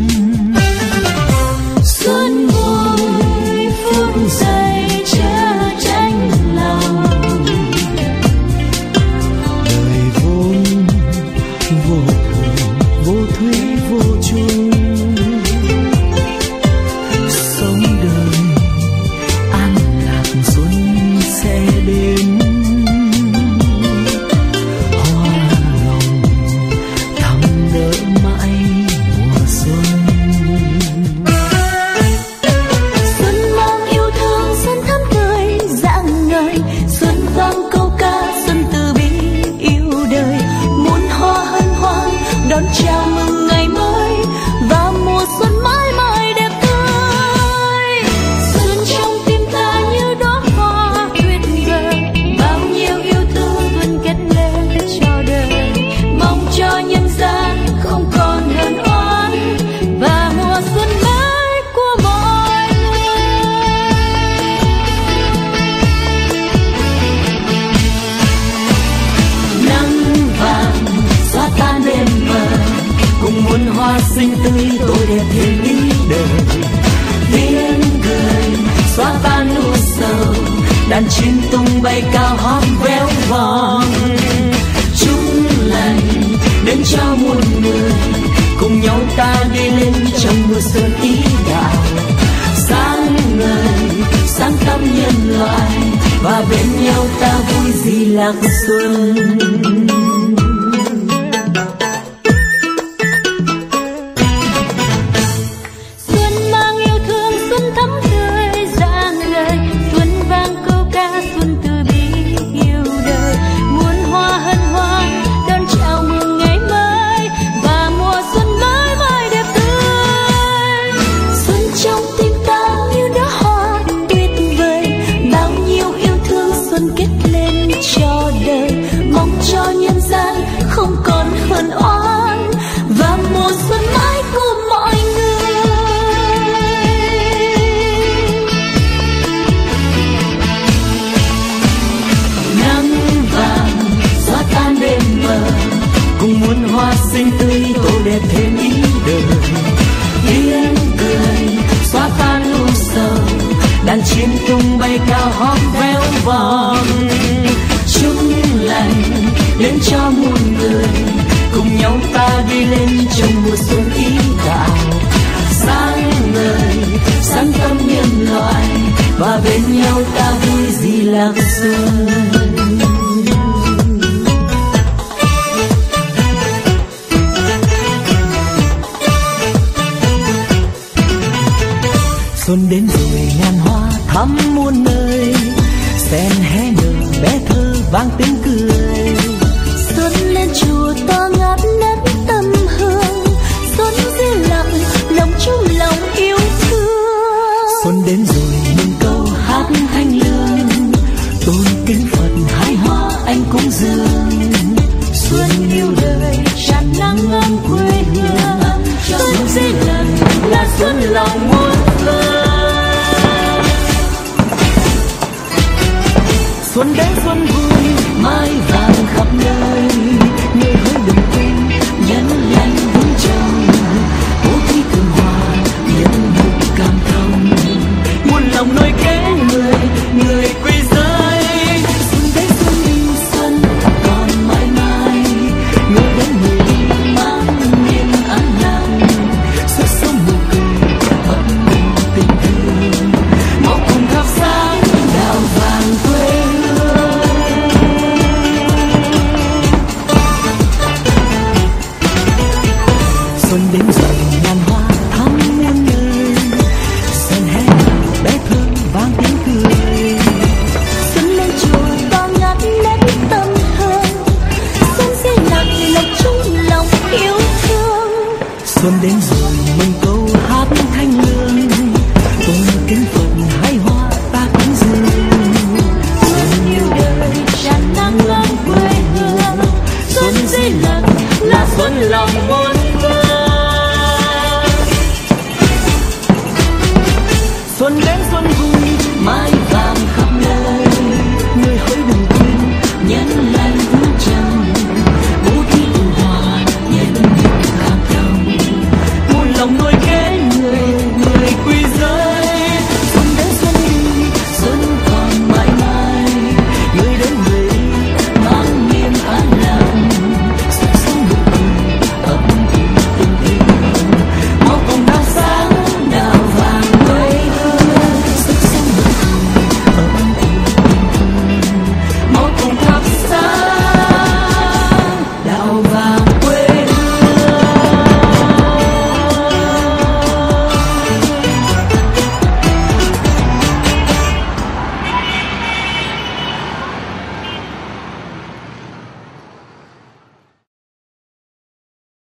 xuân vui phút giây chớ tránh lòng, đời vốn vô thường vô thuế vô chung, sống đời an lạc xuân sẽ đến, hoa lòng thắm nở mãi mùa xuân. Xuân mang yêu thương, xuân thắm tươi rạng ngời, xuân vang câu ca, xuân từ bi yêu đời, muôn hoa hân hoan đón chào mừng ngày mới và mùa xuân mãi mãi đẹp tươi. Xuân trong tim ta như đóa hoa tuyệt vời, bao nhiêu yêu thương tuôn kết lên cho đời, mong cho nhân gian không còn hờn oán và mùa xuân mới của mọi người. Nắng vàng xóa tan đêm mờ, cùng muôn hoa xinh tươi tô đẹp thêm ý đời. Tiếng cười xóa tan u sầu, đàn chim tung bay cao hót véo von. Chúc lành đến cho muôn người, cùng nhau ta đi lên trong mùa xuân ý đạo. Sáng ngời sáng tâm nhân loại, và bên nhau ta vui gì lạc xuân. Xuân mang yêu thương, xuân thắm tươi rạng ngời, xuân vang câu ca, xuân từ bi yêu đời, muôn hoa hân hoan đón chào mừng ngày mới và mùa xuân mãi mãi đẹp tươi. Xuân trong tim ta như đóa hoa tuyệt vời, bao nhiêu yêu thương xuân kết lên cho đời, mong cho nhân gian không còn hờn oán và mùa xuân mãi của mọi người. Nắng vàng xóa tan đêm mờ, cùng muôn hoa xinh tươi tô đẹp thêm ý đời. Tiếng cười xóa tan u sầu, đàn chim tung bay cao hót véo von. Chúc lành đến cho muôn người, cùng nhau ta đi lên trong mùa xuân ý đạo. Sáng ngời sáng tâm nhân loại, và bên nhau ta vui gì lạc xuân. Xuân đến rồi ngàn hoa thắm muôn nơi, sen hé nở bé thơ vang tiếng cười. Xuân lên chùa to ngát nét tâm hương, xuân dư lặng lòng chung lòng yêu thương. Xuân đến rồi mừng câu hát thanh lương, tôn kính Phật hái hoa anh cúng dường. Xuân yêu đời tràn nắng ấm quê hương, xuân dư lần là xuân lòng muôn phương. Xuân đến